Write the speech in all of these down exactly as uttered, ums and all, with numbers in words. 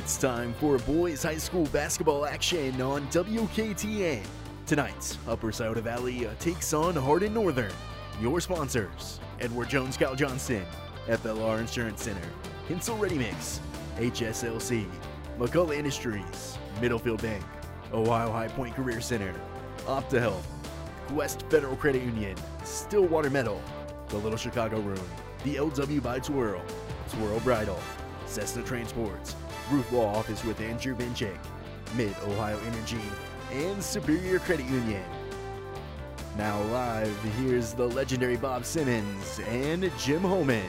It's time for boys high school basketball action on W K T N. Tonight, Upper Scioto Valley takes on Hardin Northern. Your sponsors: Edward Jones Kyle Johnston, F L R Insurance Center, Hinsel Ready Mix, H S L C, McCullough Industries, Middlefield Bank, Ohio High Point Career Center, OptaHealth, Quest Federal Credit Union, Stillwater Metal, the Little Chicago Room, the L W by Twirl, Twirl Bridal, Cessna Transports, Ruth Law Office with Andrew Vinchek, Mid-Ohio Energy, and Superior Credit Union. Now live, here's the legendary Bob Simmons and Jim Holman.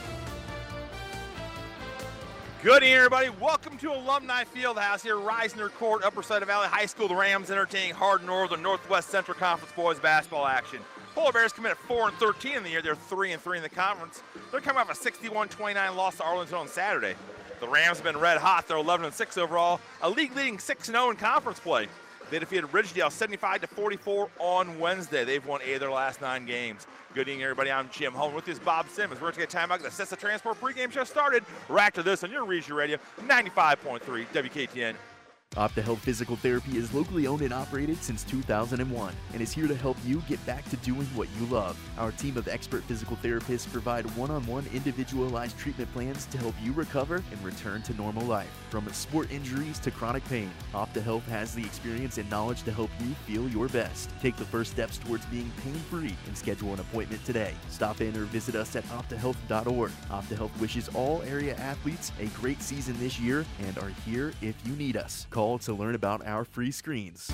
Good evening, everybody. Welcome to Alumni Fieldhouse here, Reisner Court, Upper Scioto Valley High School. The Rams entertaining Hardin Northern Northwest Central Conference boys basketball action. Polar Bears come in at four and thirteen in the year. They're three and three in the conference. They're coming off a sixty-one twenty-nine loss to Arlington on Saturday. The Rams have been red hot. They're eleven and six overall, a league-leading six and oh in conference play. They defeated Ridgedale seventy-five to forty-four on Wednesday. They've won eight of their last nine games. Good evening, everybody. I'm Jim Holman. With this, Bob Simmons. We're going to get time out. The Cessna Transport pregame show started. Right after this on your Region Radio, ninety-five point three W K T N. OptaHealth Physical Therapy is locally owned and operated since two thousand one and is here to help you get back to doing what you love. Our team of expert physical therapists provide one-on-one individualized treatment plans to help you recover and return to normal life. From sport injuries to chronic pain, OptaHealth has the experience and knowledge to help you feel your best. Take the first steps towards being pain-free and schedule an appointment today. Stop in or visit us at opta health dot org. OptaHealth wishes all area athletes a great season this year and are here if you need us. Call to learn about our free screens.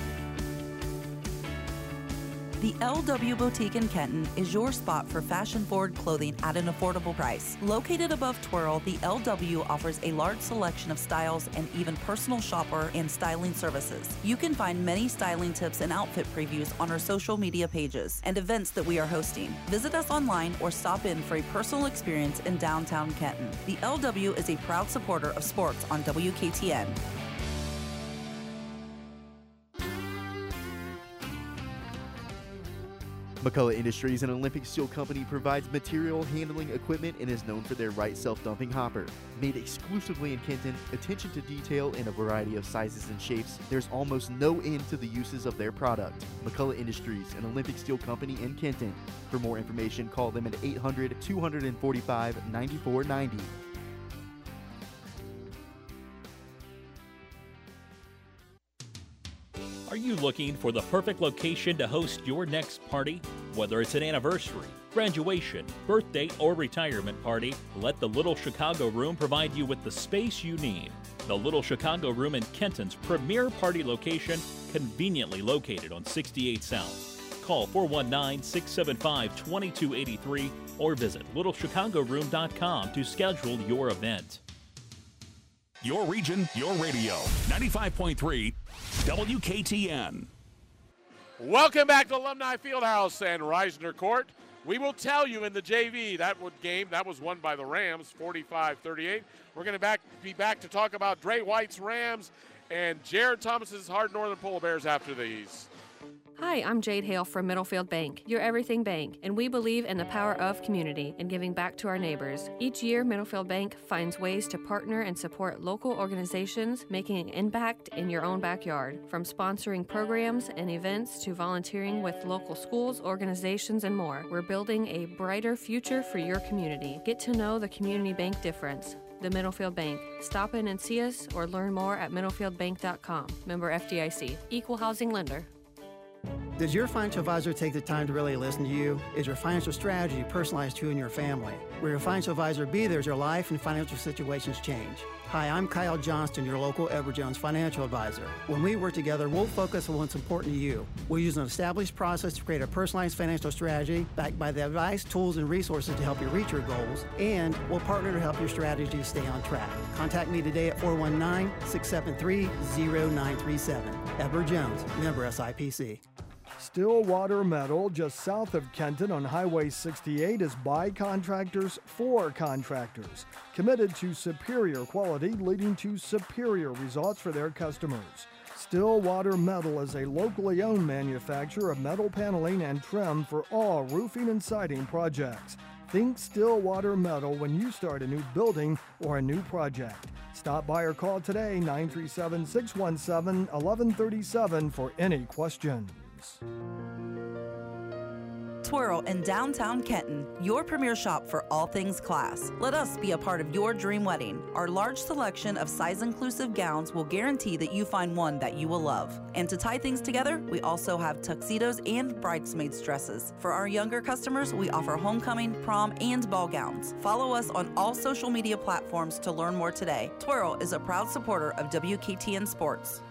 The L W Boutique in Kenton is your spot for fashion-forward clothing at an affordable price. Located above Twirl, the L W offers a large selection of styles and even personal shopper and styling services. You can find many styling tips and outfit previews on our social media pages and events that we are hosting. Visit us online or stop in for a personal experience in downtown Kenton. The L W is a proud supporter of sports on W K T N. McCullough Industries, an Olympic Steel company, provides material handling equipment and is known for their Wright self-dumping hopper. Made exclusively in Kenton, attention to detail in a variety of sizes and shapes, there's almost no end to the uses of their product. McCullough Industries, an Olympic Steel company in Kenton. For more information, call them at eight hundred, two forty-five, ninety-four ninety. Are you looking for the perfect location to host your next party? Whether it's an anniversary, graduation, birthday, or retirement party, let the Little Chicago Room provide you with the space you need. The Little Chicago Room in Kenton's premier party location, conveniently located on sixty-eight South. Call four one nine, six seven five, two two eight three or visit little chicago room dot com to schedule your event. Your region, your radio. ninety-five point three W K T N. Welcome back to Alumni Fieldhouse and Reisner Court. We will tell you in the J V that game, that was won by the Rams, forty-five thirty-eight. We're going to back, be back to talk about Dre White's Rams and Jared Thomas's Hardin Northern Polar Bears after these. Hi, I'm Jade Hale from Middlefield Bank, your everything bank, and we believe in the power of community and giving back to our neighbors. Each year, Middlefield Bank finds ways to partner and support local organizations, making an impact in your own backyard. From sponsoring programs and events to volunteering with local schools, organizations, and more, we're building a brighter future for your community. Get to know the community bank difference. The Middlefield Bank. Stop in and see us or learn more at middlefield bank dot com. Member F D I C. Equal housing lender. Does your financial advisor take the time to really listen to you? Is your financial strategy personalized to you and your family? Will your financial advisor be there as your life and financial situations change? Hi, I'm Kyle Johnston, your local Edward Jones financial advisor. When we work together, we'll focus on what's important to you. We'll use an established process to create a personalized financial strategy backed by the advice, tools, and resources to help you reach your goals, and we'll partner to help your strategy stay on track. Contact me today at four one nine, six seven three, zero nine three seven. Edward Jones, member S I P C. Stillwater Metal, just south of Kenton on Highway sixty-eight, is by contractors for contractors, committed to superior quality, leading to superior results for their customers. Stillwater Metal is a locally owned manufacturer of metal paneling and trim for all roofing and siding projects. Think Stillwater Metal when you start a new building or a new project. Stop by or call today, nine three seven, six one seven, one one three seven for any questions. Twirl in downtown Kenton, your premier shop for all things class. Let us be a part of your dream wedding. Our large selection of size-inclusive gowns will guarantee that you find one that you will love. And to tie things together, we also have tuxedos and bridesmaids dresses. For our younger customers, we offer homecoming, prom, and ball gowns. Follow us on all social media platforms to learn more today. Twirl is a proud supporter of W K T N Sports.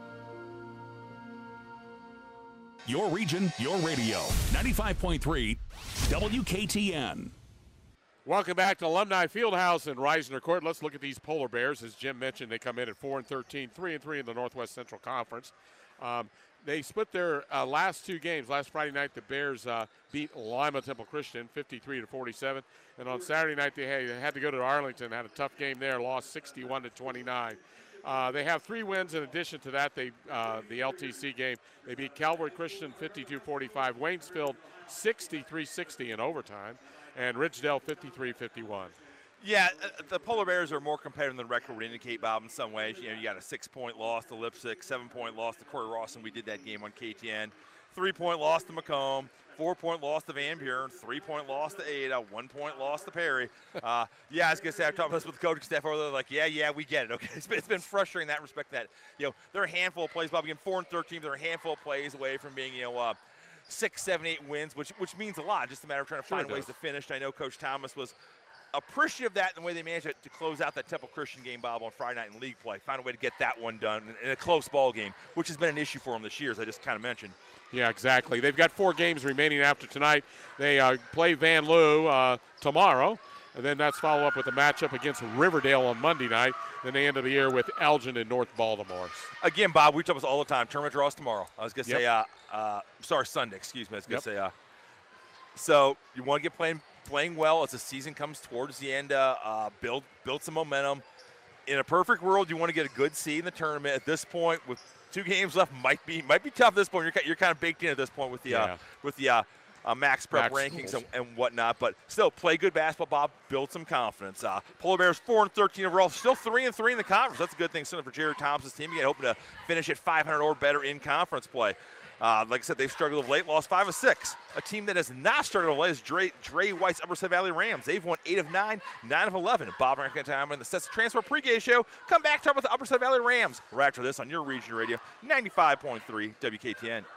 Your region, your radio. ninety-five point three W K T N. Welcome back to Alumni Fieldhouse in Reisner Court. Let's look at these Polar Bears. As Jim mentioned, they come in at four and thirteen, three and three in the Northwest Central Conference. Um, they split their uh, last two games. Last Friday night, the Bears uh, beat Lima Temple Christian fifty-three to forty-seven. And on Saturday night, they had, they had to go to Arlington, had a tough game there, lost sixty-one to twenty-nine. Uh, they have three wins in addition to that. They uh, the L T C game, they beat Calvary Christian fifty-two forty-five, Waynesfield sixty-three sixty in overtime, and Ridgedale fifty-three fifty-one. Yeah, the Polar Bears are more competitive than the record would indicate, Bob, in some ways. You know, you got a six-point loss to Lipsick, seven-point loss to Corey Rawson. We did that game on K T N. Three-point loss to Macomb. Four-point loss to Van Buren, three-point loss to Ada, one-point loss to Perry. Uh, yeah, I was going to say, I've talked about this with the coaching staff over there, like, yeah, yeah, we get it, okay? It's been, it's been frustrating in that respect that, you know, they're a handful of plays, Bob, again, four and thirteen, they're a handful of plays away from being, you know, uh, six, seven, eight wins, which which means a lot, just a matter of trying to find Sure ways to finish. I know Coach Thomas was appreciative of that and the way they managed it to close out that Temple Christian game, Bob, on Friday night in league play. Find a way to get that one done in a close ball game, which has been an issue for them this year, as I just kind of mentioned. Yeah, exactly. They've got four games remaining after tonight. They uh, play Van Loo uh, tomorrow, and then that's follow up with a matchup against Riverdale on Monday night. Then they end of the year with Elgin in North Baltimore. Again, Bob, we talk about this all the time. Tournament draws tomorrow. I was going to Yep. say, uh, uh, sorry, Sunday, excuse me. I was going to Yep. say, uh, so you want to get playing playing well as the season comes towards the end, uh, uh, build, build some momentum. In a perfect world, you want to get a good seed in the tournament. At this point, with two games left, might be might be tough at this point. You're, you're kind of baked in at this point with the Yeah. uh, with the uh, uh, Max Prep Max rankings schools. and, and whatnot. But still, play good basketball, Bob. Build some confidence. Uh, Polar Bears four and thirteen overall, still three and three in the conference. That's a good thing. Certainly for Jared Thompson's team, again, hoping to finish at five hundred or better in conference play. Uh, like I said, they've struggled of late, lost five of six. A team that has not struggled of late is Dre, Dre White's Upper Side Valley Rams. They've won eight of nine, nine of eleven. Bob Rankentime and the Sets Transfer pregame show. Come back to talk about the Upper Side Valley Rams right after this on your region radio, ninety-five point three W K T N.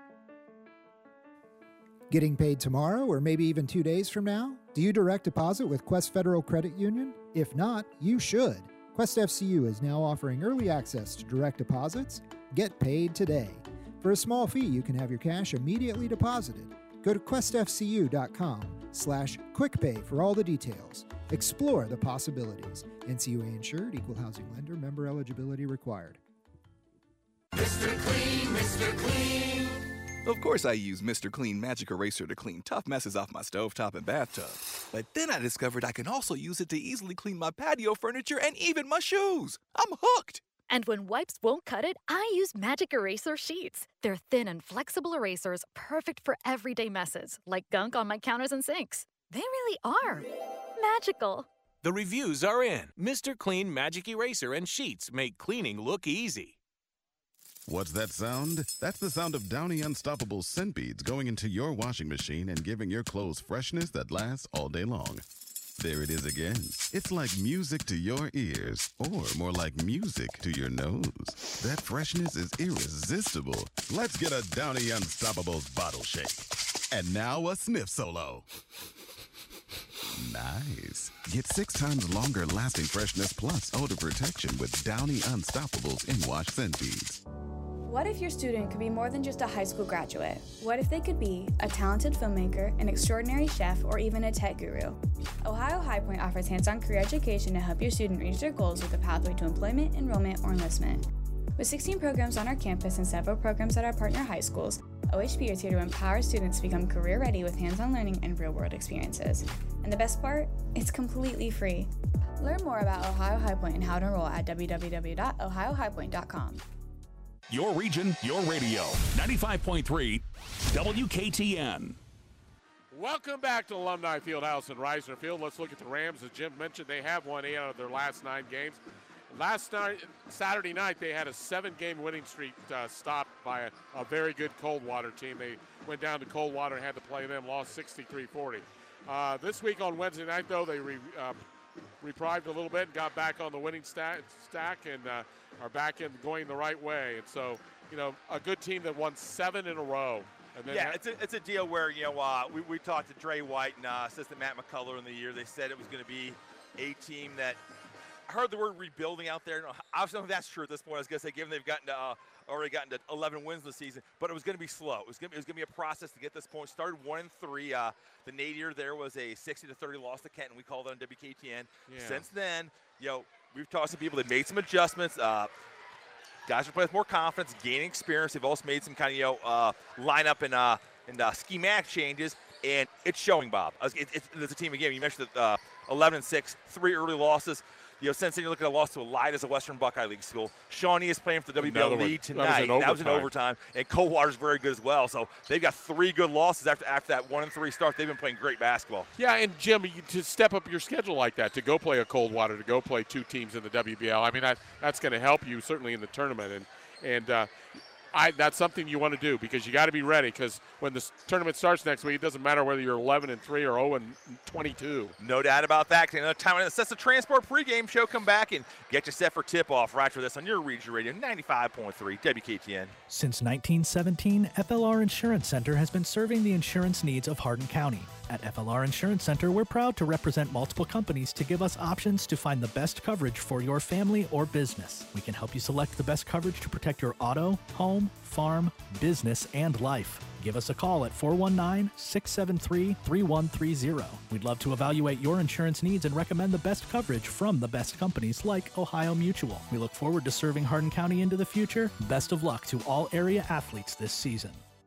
Getting paid tomorrow or maybe even two days from now? Do you direct deposit with Quest Federal Credit Union? If not, you should. Quest F C U is now offering early access to direct deposits. Get paid today. For a small fee, you can have your cash immediately deposited. Go to questfcu.com slash quickpay for all the details. Explore the possibilities. N C U A insured, equal housing lender, member eligibility required. Mister Clean, Mister Clean. Of course I use Mister Clean Magic Eraser to clean tough messes off my stovetop and bathtub. But then I discovered I can also use it to easily clean my patio furniture and even my shoes. I'm hooked. And when wipes won't cut it, I use Magic Eraser Sheets. They're thin and flexible erasers, perfect for everyday messes, like gunk on my counters and sinks. They really are magical. The reviews are in. Mister Clean Magic Eraser and Sheets make cleaning look easy. What's that sound? That's the sound of Downy Unstoppable scent beads going into your washing machine and giving your clothes freshness that lasts all day long. There it is again. It's like music to your ears, or more like music to your nose. That freshness is irresistible. Let's get a Downy Unstoppables bottle shake. And now a sniff solo. Nice. Get six times longer lasting freshness plus odor protection with Downy Unstoppables in-wash scent beads. What if your student could be more than just a high school graduate? What if they could be a talented filmmaker, an extraordinary chef, or even a tech guru? Ohio High Point offers hands-on career education to help your student reach their goals with a pathway to employment, enrollment, or enlistment. With sixteen programs on our campus and several programs at our partner high schools, O H P is here to empower students to become career-ready with hands-on learning and real-world experiences. And the best part? It's completely free. Learn more about Ohio High Point and how to enroll at w w w dot ohio high point dot com. Your region, your radio. ninety-five point three W K T N. Welcome back to Alumni Fieldhouse in Reisner Field. Let's look at the Rams. As Jim mentioned, they have won eight out of their last nine games. last night, Saturday night, they had a seven-game winning streak uh, stopped by a, a very good Coldwater team. They went down to Coldwater and had to play them, lost sixty-three forty. Uh, this week on Wednesday night, though, they re, uh, reprived a little bit and got back on the winning stack, stack and uh, are back in going the right way. And so, you know, a good team that won seven in a row. And then yeah, it's a, it's a deal where, you know, uh, we, we talked to Dre White and uh, assistant Matt McCullough in the year. They said it was going to be a team that – I heard the word rebuilding out there. I don't know if that's true at this point. I was going to say, given they've gotten to, uh, already gotten to eleven wins this season, but it was going to be slow. It was going to be a process to get this point. Started one and three. Uh, the nadir there was a sixty to thirty loss to Kenton. We called it on W K T N. Yeah. Since then, you know, we've talked to people that made some adjustments. Uh, guys are playing with more confidence, gaining experience. They've also made some kind of, you know, uh, lineup and uh, and uh, schematic changes, and it's showing, Bob. It, it's, it's a team again. You mentioned that uh, eleven and six, three early losses. You know, since then, you're looking at a loss to Elida as a Western Buckeye League school. Shawnee is playing for the W B L lead tonight. That was, that was in overtime. And Coldwater's very good as well. So they've got three good losses after after that one and three start. They've been playing great basketball. Yeah, and Jim, you, to step up your schedule like that, to go play a Coldwater, to go play two teams in the W B L, I mean, that that's going to help you certainly in the tournament. And and uh, I, that's something you want to do because you got to be ready because when the tournament starts next week, it doesn't matter whether you're eleven and three or oh and twenty-two. No doubt about that. Another time when it's the Transport pregame show. Come back and get you set for tip-off right for this on your Region Radio ninety-five point three W K T N. Since nineteen seventeen, F L R Insurance Center has been serving the insurance needs of Hardin County. At F L R Insurance Center, we're proud to represent multiple companies to give us options to find the best coverage for your family or business. We can help you select the best coverage to protect your auto, home, farm, business, and life. Give us a call at four one nine, six seven three, three one three zero. We'd love to evaluate your insurance needs and recommend the best coverage from the best companies like Ohio Mutual. We look forward to serving Hardin County into the future. Best of luck to all area athletes this season.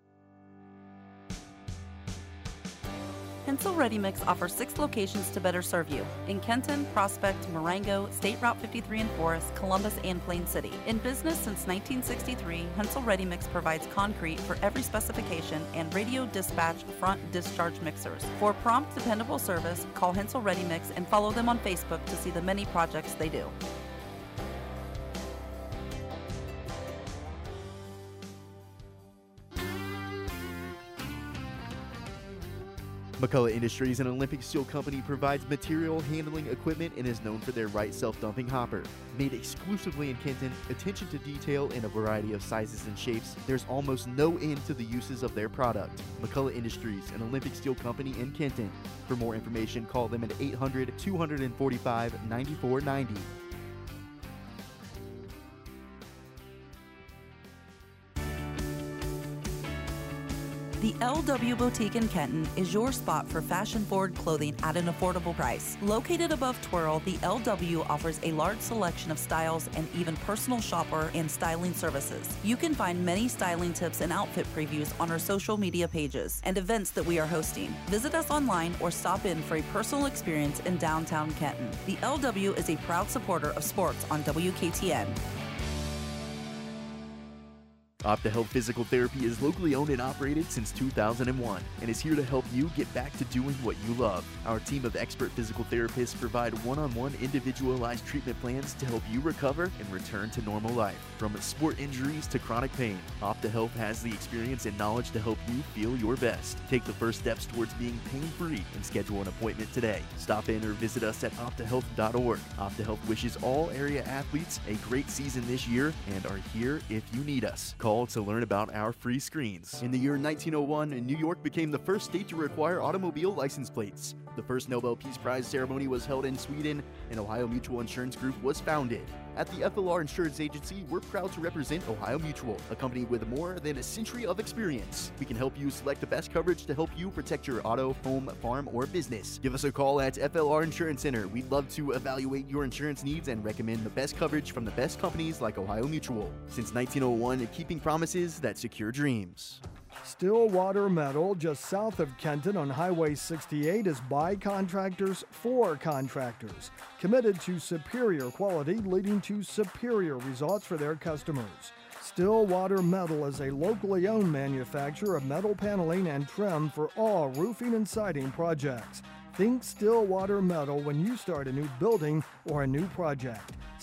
Hensel Ready Mix offers six locations to better serve you in Kenton, Prospect, Marengo, State Route fifty-three in Forest, Columbus, and Plain City. In business since nineteen sixty-three, Hensel Ready Mix provides concrete for every specification and radio dispatch front discharge mixers. For prompt, dependable service, call Hensel Ready Mix and follow them on Facebook to see the many projects they do. McCullough Industries, an Olympic Steel company, provides material handling equipment and is known for their Wright self-dumping hopper. Made exclusively in Kenton, attention to detail in a variety of sizes and shapes, there's almost no end to the uses of their product. McCullough Industries, an Olympic Steel company in Kenton. For more information, call them at eight hundred, two forty-five, ninety-four ninety. The L W Boutique in Kenton is your spot for fashion-forward clothing at an affordable price. Located above Twirl, the L W offers a large selection of styles and even personal shopper and styling services. You can find many styling tips and outfit previews on our social media pages and events that we are hosting. Visit us online or stop in for a personal experience in downtown Kenton. The L W is a proud supporter of sports on W K T N. OptaHealth Physical Therapy is locally owned and operated since two thousand one and is here to help you get back to doing what you love. Our team of expert physical therapists provide one-on-one individualized treatment plans to help you recover and return to normal life. From sport injuries to chronic pain, OptaHealth has the experience and knowledge to help you feel your best. Take the first steps towards being pain-free and schedule an appointment today. Stop in or visit us at opta health dot org. OptaHealth wishes all area athletes a great season this year and are here if you need us. Call to learn about our free screens. In the year nineteen oh one, New York became the first state to require automobile license plates. The first Nobel Peace Prize ceremony was held in Sweden, and Ohio Mutual Insurance Group was founded. At the F L R Insurance Agency, we're proud to represent Ohio Mutual, a company with more than a century of experience. We can help you select the best coverage to help you protect your auto, home, farm, or business. Give us a call at F L R Insurance Center. We'd love to evaluate your insurance needs and recommend the best coverage from the best companies like Ohio Mutual. Since nineteen oh one, keeping promises that secure dreams. Stillwater Metal, just south of Kenton on Highway sixty-eight, is by contractors for contractors, committed to superior quality, leading to superior results for their customers. Stillwater Metal is a locally owned manufacturer of metal paneling and trim for all roofing and siding projects. Think Stillwater Metal when you start a new building or a new project.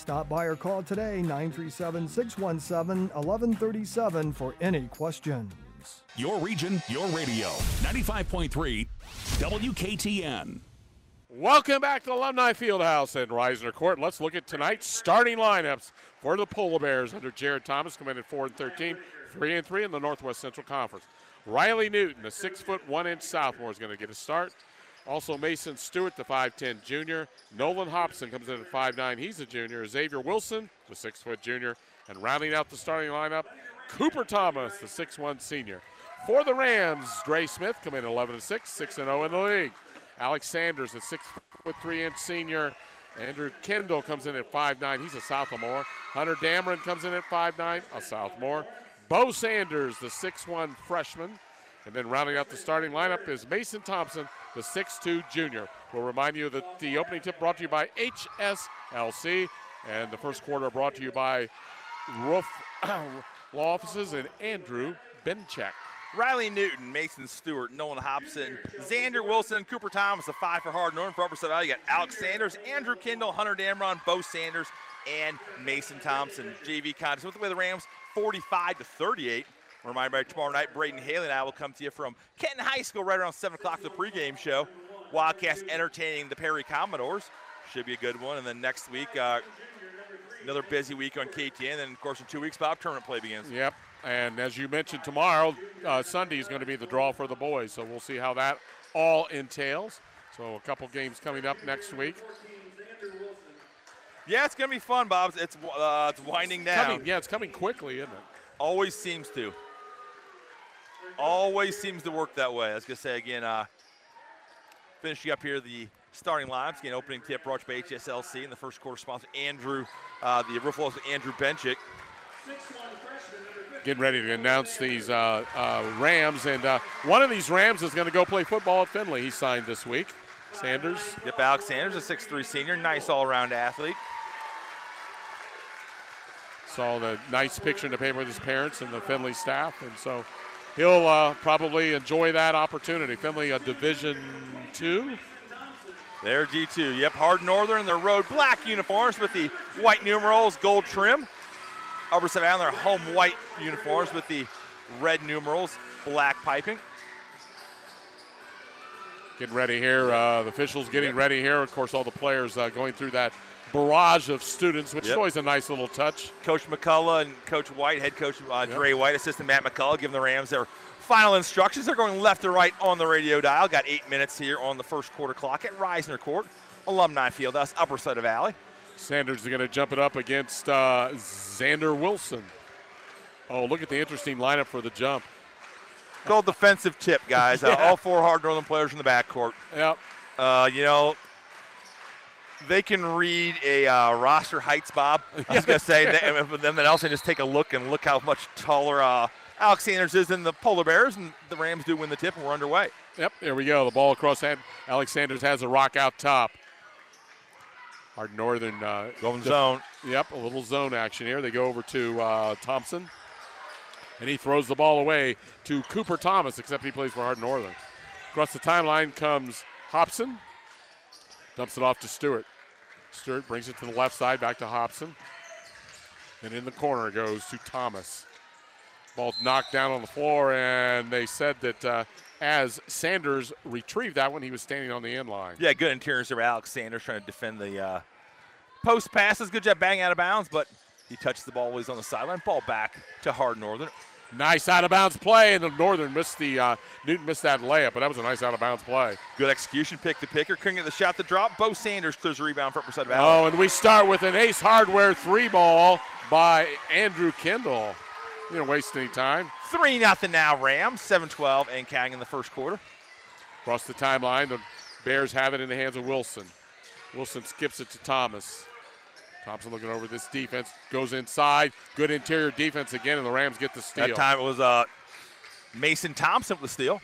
Stop by or call today, nine three seven, six one seven, one one three seven for any questions. Your region, your radio. ninety-five point three W K T N. Welcome back to Alumni Fieldhouse and Reisner Court. Let's look at tonight's starting lineups for the Polar Bears under Jared Thomas, coming in at four and thirteen, three and three in the Northwest Central Conference. Riley Newton, the six foot one inch sophomore, is going to get a start. Also Mason Stewart, the five ten junior. Nolan Hobson comes in at five nine. He's a junior. Xavier Wilson, the six foot junior. And rounding out the starting lineup, Cooper Thomas, the six one senior. For the Rams, Dre Smith come in at eleven and six, six and oh in the league. Alex Sanders, the six foot three inch senior. Andrew Kendall comes in at five nine. He's a sophomore. Hunter Dameron comes in at five nine, a sophomore. Bo Sanders, the six one freshman. And then rounding out the starting lineup is Mason Thompson, the six two junior. We'll remind you that the opening tip brought to you by H S L C. And the first quarter brought to you by Roof Law Offices and Andrew Benchek. Riley Newton, Mason Stewart, Nolan Hobson, Xander Wilson, Cooper Thomas, the five for Hard Northern. For Upper Side Valley, you got Alex Sanders, Andrew Kendall, Hunter Dameron, Bo Sanders, and Mason Thompson. J V contest with the way the Rams, forty-five to thirty-eight. Remind everybody, tomorrow night, Braden Haley and I will come to you from Kenton High School right around seven o'clock for the pregame show. Wildcats entertaining the Perry Commodores. Should be a good one. And then next week, uh, another busy week on K T N. And then, of course, in two weeks, Bob, tournament play begins. Yep. And as you mentioned, tomorrow, uh, Sunday is going to be the draw for the boys. So we'll see how that all entails. So a couple games coming up next week. Yeah, it's going to be fun, Bob. It's uh, it's winding down. Coming, yeah, it's coming quickly, isn't it? Always seems to. Always seems to work that way. I was going to say again, uh, finishing up here the starting lineups. Again, opening tip brought to you by H S L C. And the first quarter sponsor, Andrew, uh, the roof was Andrew Benchik. Getting ready to announce these uh, uh, Rams. And uh, one of these Rams is going to go play football at Findlay. He signed this week. Sanders. Yep, Alex Sanders, a six three senior. Nice all-around athlete. Saw the nice picture in the paper with his parents and the Findlay staff. And so he'll uh, probably enjoy that opportunity. Findlay, a Division two. They're G two. Yep, Hard Northern, their road black uniforms with the white numerals, gold trim. Upper Side Valley, their home white uniforms with the red numerals, black piping. Getting ready here. Uh, the officials getting ready here. Of course, all the players uh, going through that barrage of students, which yep. is always a nice little touch. Coach McCullough and Coach White, head coach uh, yep. Dre White, assistant Matt McCullough, giving the Rams their final instructions. They're going left to right on the radio dial. Got eight minutes here on the first quarter clock at Reisner Court, Alumni Fieldhouse, Upper Side of Valley. Sanders is going to jump it up against uh, Xander Wilson. Oh, look at the interesting lineup for the jump. Called defensive tip, guys. yeah. uh, all four Hard Northern players in the backcourt. Yep. Uh, you know, they can read a uh, roster heights, Bob. I was going to say, they, but then also just take a look and look how much taller uh, Alex Sanders is than the Polar Bears, and the Rams do win the tip, and we're underway. Yep, there we go. The ball across hand. Alex Sanders has a rock out top. Hard Northern. Uh, Going zone. Yep, a little zone action here. They go over to uh, Thompson, and he throws the ball away to Cooper Thomas, except he plays for Hard Northern. Across the timeline comes Hobson. Dumps it off to Stewart. Stewart brings it to the left side, back to Hobson. And in the corner it goes to Thomas. Ball's knocked down on the floor, and they said that uh, as Sanders retrieved that one, he was standing on the end line. Yeah, good interior serve. Alex Sanders trying to defend the uh, post passes. Good job banging out of bounds, but he touches the ball while he's on the sideline. Ball back to Hard Northern. Nice out of bounds play, and the Northern missed the uh, Newton missed that layup, but that was a nice out of bounds play. Good execution, pick the picker, couldn't get the shot to drop. Bo Sanders clears the rebound for Upper Side Valley. Oh, and we start with an Ace Hardware three ball by Andrew Kendall. You don't waste any time. three nothing now, Rams. seven twelve and counting in the first quarter. Across the timeline, the Bears have it in the hands of Wilson. Wilson skips it to Thomas. Thompson looking over this defense, goes inside. Good interior defense again, and the Rams get the steal. That time it was uh, Mason Thompson with the steal.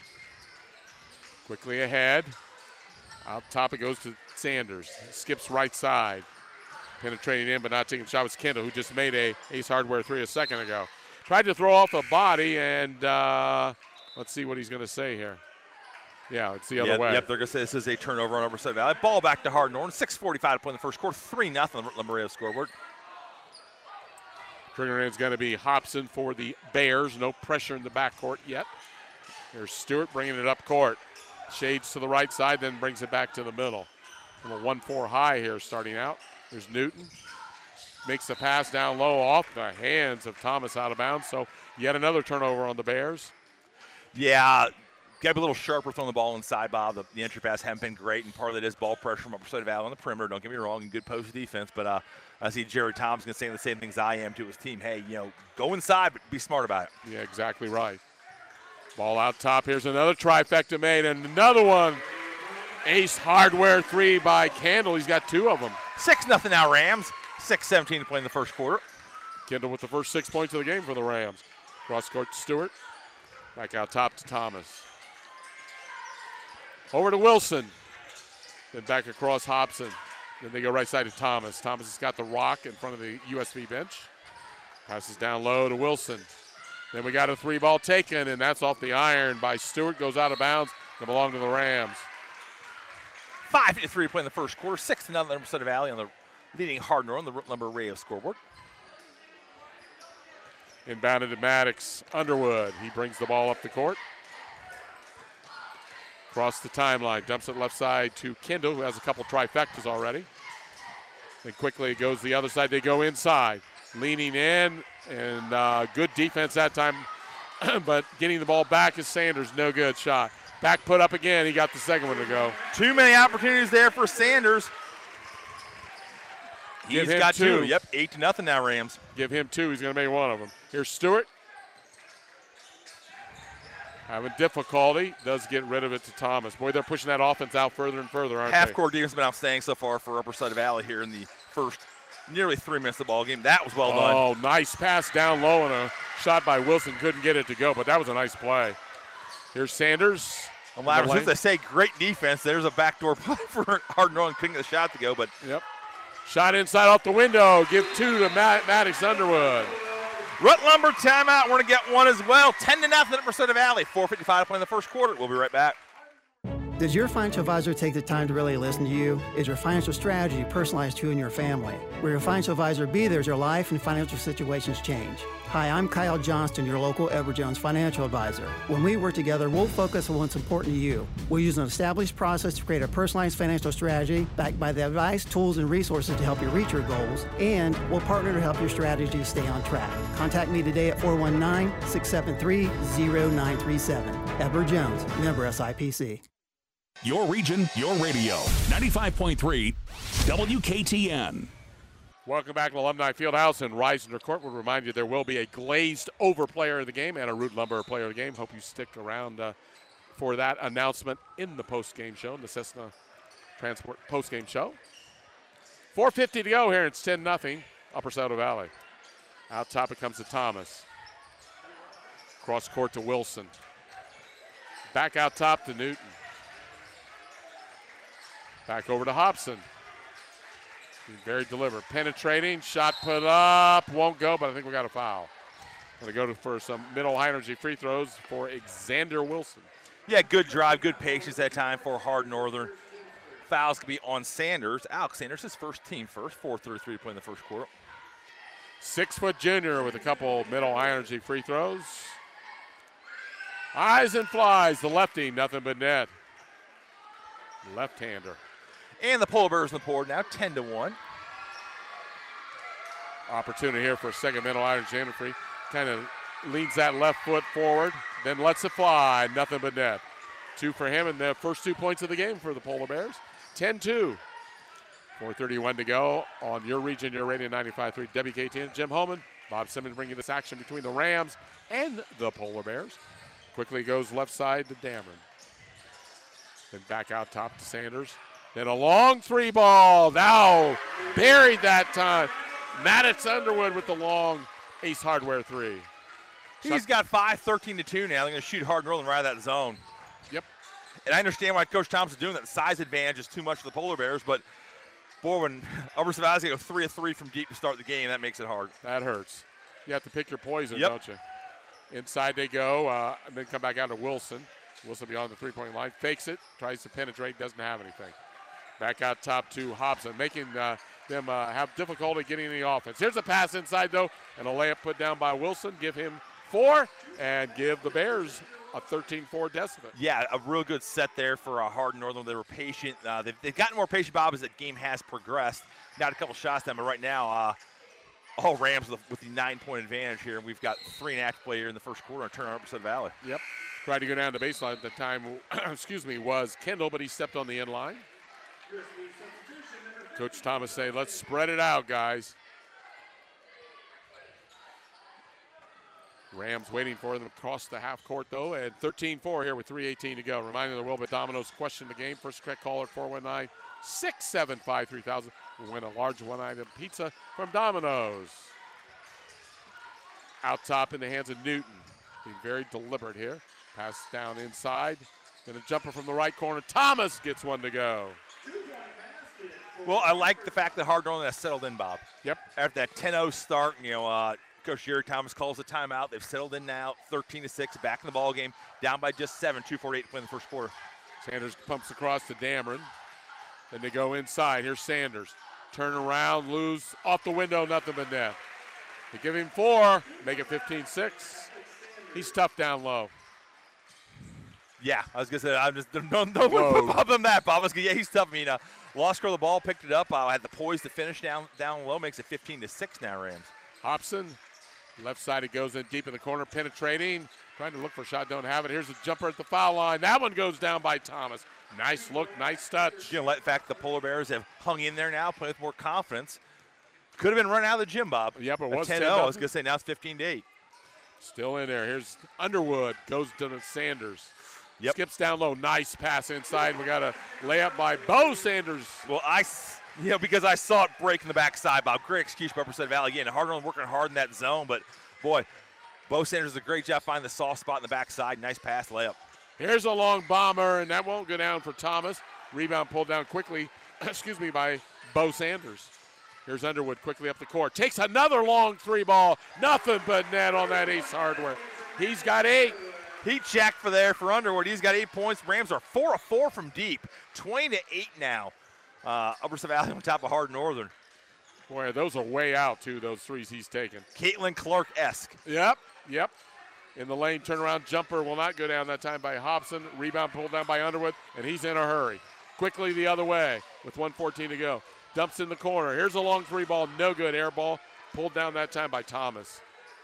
Quickly ahead. Out top it goes to Sanders. Skips right side. Penetrating in, but not taking a shot was Kendall, who just made a Ace Hardware three a second ago. Tried to throw off the body, and uh, let's see what he's going to say here. Yeah, it's the other yep, way. Yep, they're going to say this is a turnover on Upper Side Valley. Ball back to Hardin Northern. six forty-five to play in the first quarter. three nothing on the Lumberjanes scoreboard. Trigger is going to be Hobson for the Bears. No pressure in the backcourt yet. Here's Stewart bringing it up court. Shades to the right side, then brings it back to the middle. A one four high here starting out. There's Newton. Makes the pass down low off the hands of Thomas out of bounds. So yet another turnover on the Bears. Yeah, got to be a little sharper throwing the ball inside, Bob. The, the entry pass haven't been great, and part of it is ball pressure from Upper Side Valley on the perimeter. Don't get me wrong, and good post defense. But uh, I see Jerry Thompson saying the same things I am to his team. Hey, you know, go inside, but be smart about it. Yeah, exactly right. Ball out top. Here's another trifecta made, and another one. Ace Hardware three by Kendall. He's got two of them. six nothing now, Rams. six seventeen to play in the first quarter. Kendall with the first six points of the game for the Rams. Cross court to Stewart. Back out top to Thomas. Over to Wilson. Then back across Hobson. Then they go right side to Thomas. Thomas has got the rock in front of the U S V bench. Passes down low to Wilson. Then we got a three ball taken, and that's off the iron by Stewart. Goes out of bounds. They belong to the Rams. five fifty-three to play in the first quarter. six to nothing Upper Side Valley on the leading Hardin on the Lumber Radio scoreboard. Inbounded to Maddox. Underwood. He brings the ball up the court. Across the timeline. Dumps it left side to Kendall, who has a couple trifectas already. Then quickly it goes the other side. They go inside. Leaning in, and uh, good defense that time. But getting the ball back is Sanders. No good shot. Back put up again. He got the second one to go. Too many opportunities there for Sanders. He's got two. two. Yep, eight to nothing now, Rams. Give him two. He's going to make one of them. Here's Stewart. Having difficulty. Does get rid of it to Thomas. Boy, they're pushing that offense out further and further, aren't Half they? court defense has been outstanding so far for Upper Side Valley here in the first nearly three minutes of the ball game. That was well done. Oh, nice pass down low and a shot by Wilson. Couldn't get it to go, but that was a nice play. Here's Sanders. And Ladders, as they say, great defense. There's a backdoor play for Hardin Northern. Couldn't get the shot to go, but yep. Shot inside off the window. Give two to Matt, Maddox Underwood. Rut Lumber timeout. We're going to get one as well. ten to nothing at Upper Side Valley. four fifty-five to play in the first quarter. We'll be right back. Does your financial advisor take the time to really listen to you? Is your financial strategy personalized to you and your family? Will your financial advisor be there as your life and financial situations change? Hi, I'm Kyle Johnston, your local Edward Jones financial advisor. When we work together, we'll focus on what's important to you. We'll use an established process to create a personalized financial strategy backed by the advice, tools, and resources to help you reach your goals, and we'll partner to help your strategy stay on track. Contact me today at four one nine, six seven three, zero nine three seven. Edward Jones, member S I P C. Your region, your radio. ninety-five point three W K T N. Welcome back to Alumni Fieldhouse, and Reisner Court will remind you there will be a glazed over player of the game and a Root Lumber player of the game. Hope you stick around uh, for that announcement in the post-game show, in the Cessna Transport post-game show. four fifty to go here. It's ten nothing Upper Saddle Valley. Out top it comes to Thomas. Cross court to Wilson. Back out top to Newton. Back over to Hobson. He's very deliberate. Penetrating, shot put up, won't go, but I think we got a foul. Going to go to for some middle high energy free throws for Xander Wilson. Yeah, good drive, good patience that time for Hardin Northern. Fouls could be on Sanders. Alex Sanders, his first team first, four thirty-three to play in the first quarter. Six-foot junior with a couple middle high energy free throws. Eyes and flies, the lefty, nothing but net. Left-hander. And the Polar Bears on the board now, ten to one. Opportunity here for a second middle iron. Janifrey kind of leans that left foot forward, then lets it fly. Nothing but net. Two for him, and the first two points of the game for the Polar Bears. ten two. four thirty-one to go on your region, your radio ninety-five point three W K T N. Jim Holman, Bob Simmons bringing this action between the Rams and the Polar Bears. Quickly goes left side to Dameron. Then back out top to Sanders. Then a long three ball. Now buried that time. Maddox Underwood with the long Ace Hardware three. He's got five, thirteen to two now. They're going to shoot Hardin Northern right out of that zone. Yep. And I understand why Coach Thompson's doing that. Size advantage is too much for the Polar Bears, but boy, when Upper Savazzi go three of three from deep to start the game, that makes it hard. That hurts. You have to pick your poison, yep. don't you? Inside they go, uh, and then come back out to Wilson. Wilson beyond the three-point line, fakes it, tries to penetrate, doesn't have anything. Back out top to Hobson, making uh, them uh, have difficulty getting the offense. Here's a pass inside, though, and a layup put down by Wilson. Give him four and give the Bears a thirteen four deficit. Yeah, a real good set there for uh, Hardin Northern. They were patient. Uh, they've, they've gotten more patient, Bob, as the game has progressed. Got a couple shots down, but right now, uh, all Rams with, with the nine-point advantage here. And we've got three and a half play here in the first quarter and turn on Upper Side Valley. Yep. Tried to go down the baseline at the time, excuse me, was Kendall, but he stepped on the end line. Coach Thomas saying, let's spread it out, guys. Rams waiting for them across the half court, though, and thirteen four here with three eighteen to go. Reminding the Wilbur Domino's question the game. First correct caller, four one nine, six seven five, three thousand. We'll win a large one-item pizza from Domino's. Out top in the hands of Newton. Being very deliberate here. Pass down inside. Then a jumper from the right corner. Thomas gets one to go. Well, I like the fact that Hardin Northern has settled in, Bob. Yep. After that ten oh start, you know, uh, Coach Jerry Thomas calls the timeout. They've settled in now, thirteen to six, back in the ball game, down by just seven, two forty-eight to win the first quarter. Sanders pumps across to Dameron. Then they go inside. Here's Sanders. Turn around, lose off the window, nothing but net. They give him four, make it fifteen six. He's tough down low. Yeah, I was going to say, I'm just, don't, don't put Bob on that, Bob. I was gonna, yeah, he's tough. I mean, uh, lost control of the ball, picked it up. I uh, had the poise to finish down down low, makes it fifteen to six now, Rams. Hobson, left side, it goes in deep in the corner, penetrating, trying to look for a shot, don't have it. Here's a jumper at the foul line. That one goes down by Thomas. Nice look, nice touch. You know, in fact, the Polar Bears have hung in there now, playing with more confidence. Could have been run out of the gym, Bob. Yep, it was ten oh. I was going to say, now it's fifteen to eight. Still in there. Here's Underwood, goes to the Sanders. Yep. Skips down low, nice pass inside. We got a layup by Bo Sanders. Well, I, you know, because I saw it break in the backside, Bob. Great excuse by Upper Side Valley. Again, Hardin working hard in that zone, but boy, Bo Sanders does a great job finding the soft spot in the backside. Nice pass, layup. Here's a long bomber, and that won't go down for Thomas. Rebound pulled down quickly, excuse me, by Bo Sanders. Here's Underwood quickly up the court. Takes another long three ball. Nothing but net on that Ace Hardware. He's got eight. He checked for there for Underwood. He's got eight points. Rams are four of four from deep. twenty to eight now. Uh, Upper Side Valley on top of Hardin Northern. Boy, those are way out, too, those threes he's taken. Caitlin Clark-esque. Yep, yep. In the lane, turnaround jumper will not go down that time by Hobson. Rebound pulled down by Underwood, and he's in a hurry. Quickly the other way with one fourteen to go. Dumps in the corner. Here's a long three ball, no good. Air ball pulled down that time by Thomas.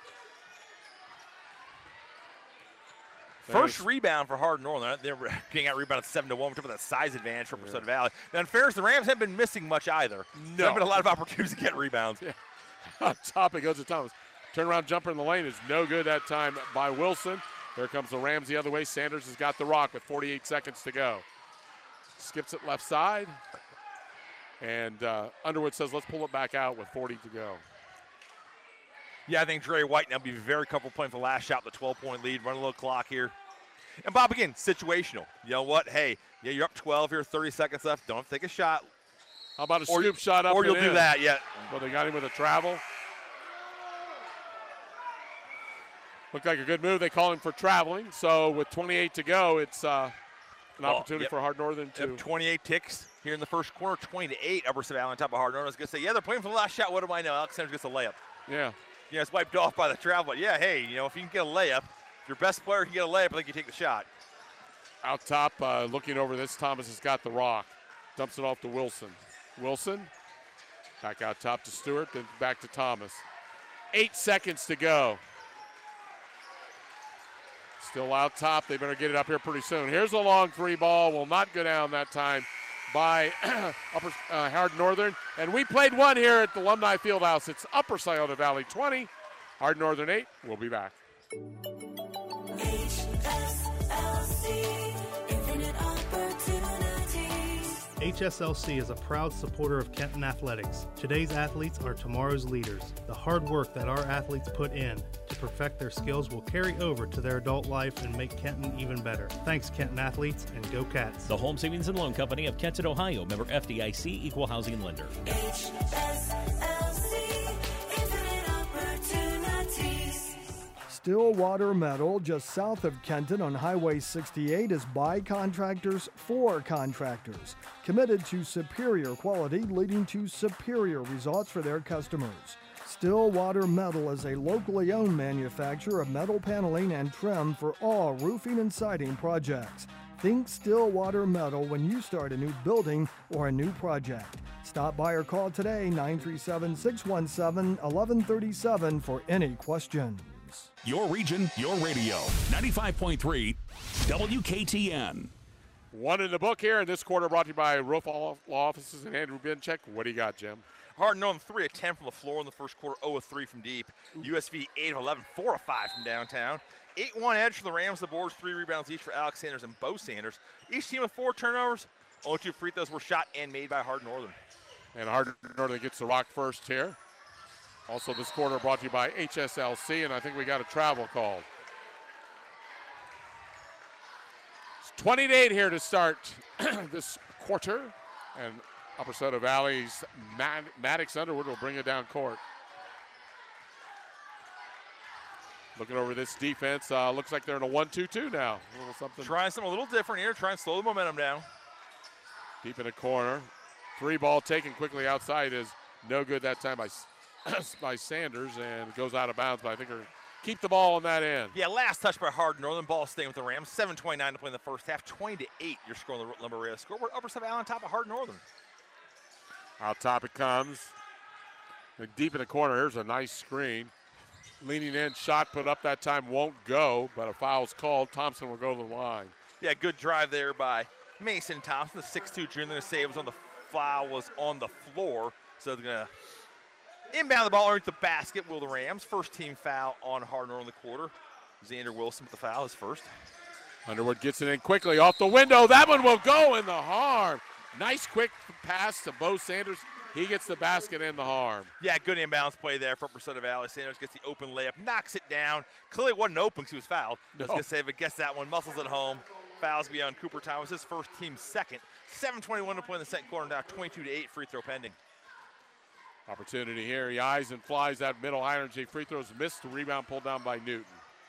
First rebound for Hardin Northern. They're getting out rebounded seven to one. We're talking about that size advantage for Upper Side Valley. Now, in fairness, the Rams haven't been missing much either. No. There have been a lot of opportunities to get rebounds. Yeah. On top, it goes to Thomas. Turnaround jumper in the lane is no good that time by Wilson. Here comes the Rams the other way. Sanders has got the rock with forty-eight seconds to go. Skips it left side. And uh, Underwood says, let's pull it back out with forty to go. Yeah, I think Dre White now be very comfortable playing for the last shot, the twelve-point lead, run a little clock here. And, Bob, again, situational. You know what? Hey, yeah, you're up twelve here, thirty seconds left. Don't take a shot. How about a or, scoop shot up Or you'll and do in. that, yeah. Well, they got him with a travel. Looked like a good move. They call him for traveling. So with twenty-eight to go, it's uh, an Oh, opportunity yep. for Hardin Northern to. Yep, twenty-eight ticks here in the first quarter, twenty to eight. Upper Side Valley on top of Hardin Northern. I was going to say, yeah, they're playing for the last shot. What do I know? Alex Sanders gets a layup. Yeah. Yeah, it's wiped off by the travel. But, yeah, hey, you know, if you can get a layup, if your best player can get a layup, I think you take the shot. Out top, uh, looking over this, Thomas has got the rock. Dumps it off to Wilson. Wilson, back out top to Stewart, then back to Thomas. Eight seconds to go. Still out top. They better get it up here pretty soon. Here's a long three ball. Will not go down that time by Upper uh, Hardin Northern. And we played one here at the Alumni Fieldhouse. It's Upper Scioto Valley twenty, Hardin Northern eight. We'll be back. H S L C, infinite opportunities. H S L C is a proud supporter of Kenton Athletics. Today's athletes are tomorrow's leaders. The hard work that our athletes put in to perfect their skills will carry over to their adult life and make Kenton even better. Thanks, Kenton athletes, and go Cats. The Home Savings and Loan Company of Kenton, Ohio, member F D I C, equal housing lender. H S L C, infinite opportunities. Stillwater Metal, just south of Kenton on Highway sixty-eight, is by contractors for contractors, committed to superior quality, leading to superior results for their customers. Stillwater Metal is a locally owned manufacturer of metal paneling and trim for all roofing and siding projects. Think Stillwater Metal when you start a new building or a new project. Stop by or call today, nine three seven, six one seven, one one three seven for any questions. Your region, your radio. ninety-five point three W K T N. One in the book here, and this quarter brought to you by Roof Law Offices and Andrew Bincheck. What do you got, Jim? Hardin on three of ten from the floor in the first quarter, zero of three from deep. U S V eight of eleven, four of five from downtown. eight one edge for the Rams. The boards, three rebounds each for Alex Sanders and Bo Sanders. Each team with four turnovers. Only two free throws were shot and made by Hardin Northern. And Hardin Northern gets the rock first here. Also this quarter brought to you by H S L C, and I think we got a travel call. It's twenty to eight here to start this quarter. And Upper Soda Valley's Mad- Maddox Underwood will bring it down court. Looking over this defense, uh, looks like they're in a one two two now. A little something. Trying something a little different here, trying to slow the momentum down. Deep in the corner. Three ball taken quickly outside is no good that time by, by Sanders, and it goes out of bounds, but I think they're keep the ball on that end. Yeah, last touch by Hardin Northern. Ball staying with the Rams. seven twenty-nine to play in the first half. twenty to eight, you're scoring the Lumber Radio scoreboard. Upper Soda Valley on top of Hardin Northern. Out top it comes. And deep in the corner, here's a nice screen. Leaning in, shot put up that time, won't go, but a foul's called. Thompson will go to the line. Yeah, good drive there by Mason Thompson, the six two junior. They're going to say it was on the foul was on the floor. So they're going to inbound the ball underneath the basket. Will the Rams. First team foul on Hardin in the quarter. Xander Wilson with the foul, his first. Underwood gets it in quickly off the window. That one will go in the harm. Nice quick pass to Bo Sanders. He gets the basket in the harm. Yeah, good inbounds play there for Upper Soda Valley. Sanders gets the open layup, knocks it down. Clearly wasn't open because he was fouled. I was No. going to say, but gets that one. Muscles at home. Fouls beyond Cooper Thomas, his first team second. seven twenty-one to play in the second quarter, now twenty-two to eight, free throw pending. Opportunity here. He eyes and flies that middle iron. J free throws missed. The rebound pulled down by Newton.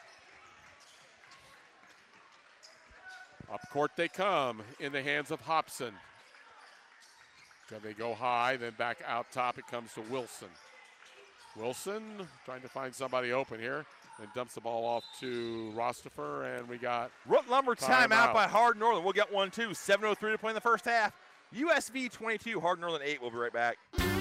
Up court they come in the hands of Hobson. Then they go high, then back out top. It comes to Wilson. Wilson trying to find somebody open here. And dumps the ball off to Rostifer, and we got Root Lumber timeout timeout by Hardin Northern. We'll get one, two. seven oh three to play in the first half. U S V twenty-two, Hardin Northern eight. We'll be right back.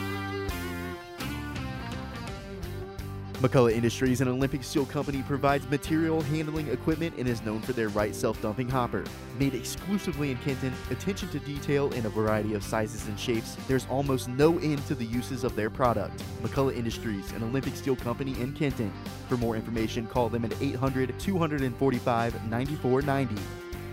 McCullough Industries, an Olympic Steel company, provides material handling equipment and is known for their Wright self-dumping hopper. Made exclusively in Kenton, attention to detail in a variety of sizes and shapes, there's almost no end to the uses of their product. McCullough Industries, an Olympic Steel company in Kenton. For more information, call them at eight hundred, two four five, nine four nine zero.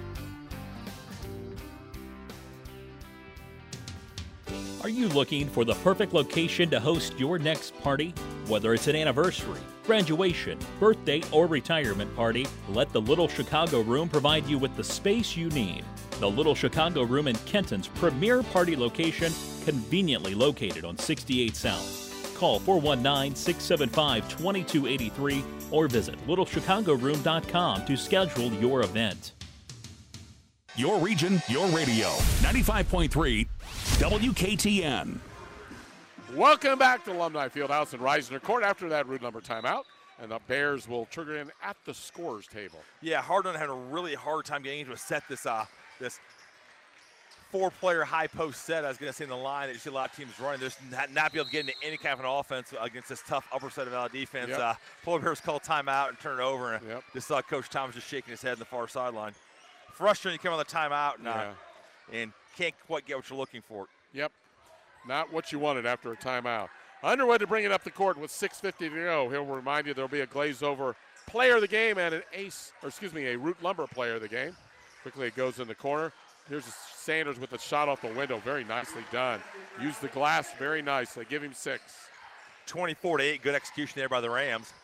Are you looking for the perfect location to host your next party? Whether it's an anniversary, graduation, birthday, or retirement party, let the Little Chicago Room provide you with the space you need. The Little Chicago Room in Kenton's premier party location, conveniently located on sixty-eight South. Call four one nine, six seven five, two two eight three or visit little chicago room dot com to schedule your event. Your region, your radio. ninety-five point three W K T N. Welcome back to Alumni Fieldhouse in Reisner Court after that Root Lumber timeout. And the Bears will trigger in at the scorer's table. Yeah, Hardin had a really hard time getting into a set this uh, this four-player high post set. I was going to say in the line that you see a lot of teams running. There's not, not be able to get into any kind of an offense against this tough Upper Soda Valley defense. Yep. Uh, Polar Bears call timeout and turn it over. And Yep. just saw Coach Thomas just shaking his head on the far sideline. Frustrating, you come on the timeout and, uh, Yeah. and can't quite get what you're looking for. Yep. Not what you wanted after a timeout. Underwood to bring it up the court with six fifty to go. He'll remind you there'll be a glaze over player of the game and an ace, or excuse me, a Root Lumber player of the game. Quickly it goes in the corner. Here's Sanders with a shot off the window. Very nicely done. Use the glass very nicely. Give him six. twenty-four to eight. Good execution there by the Rams.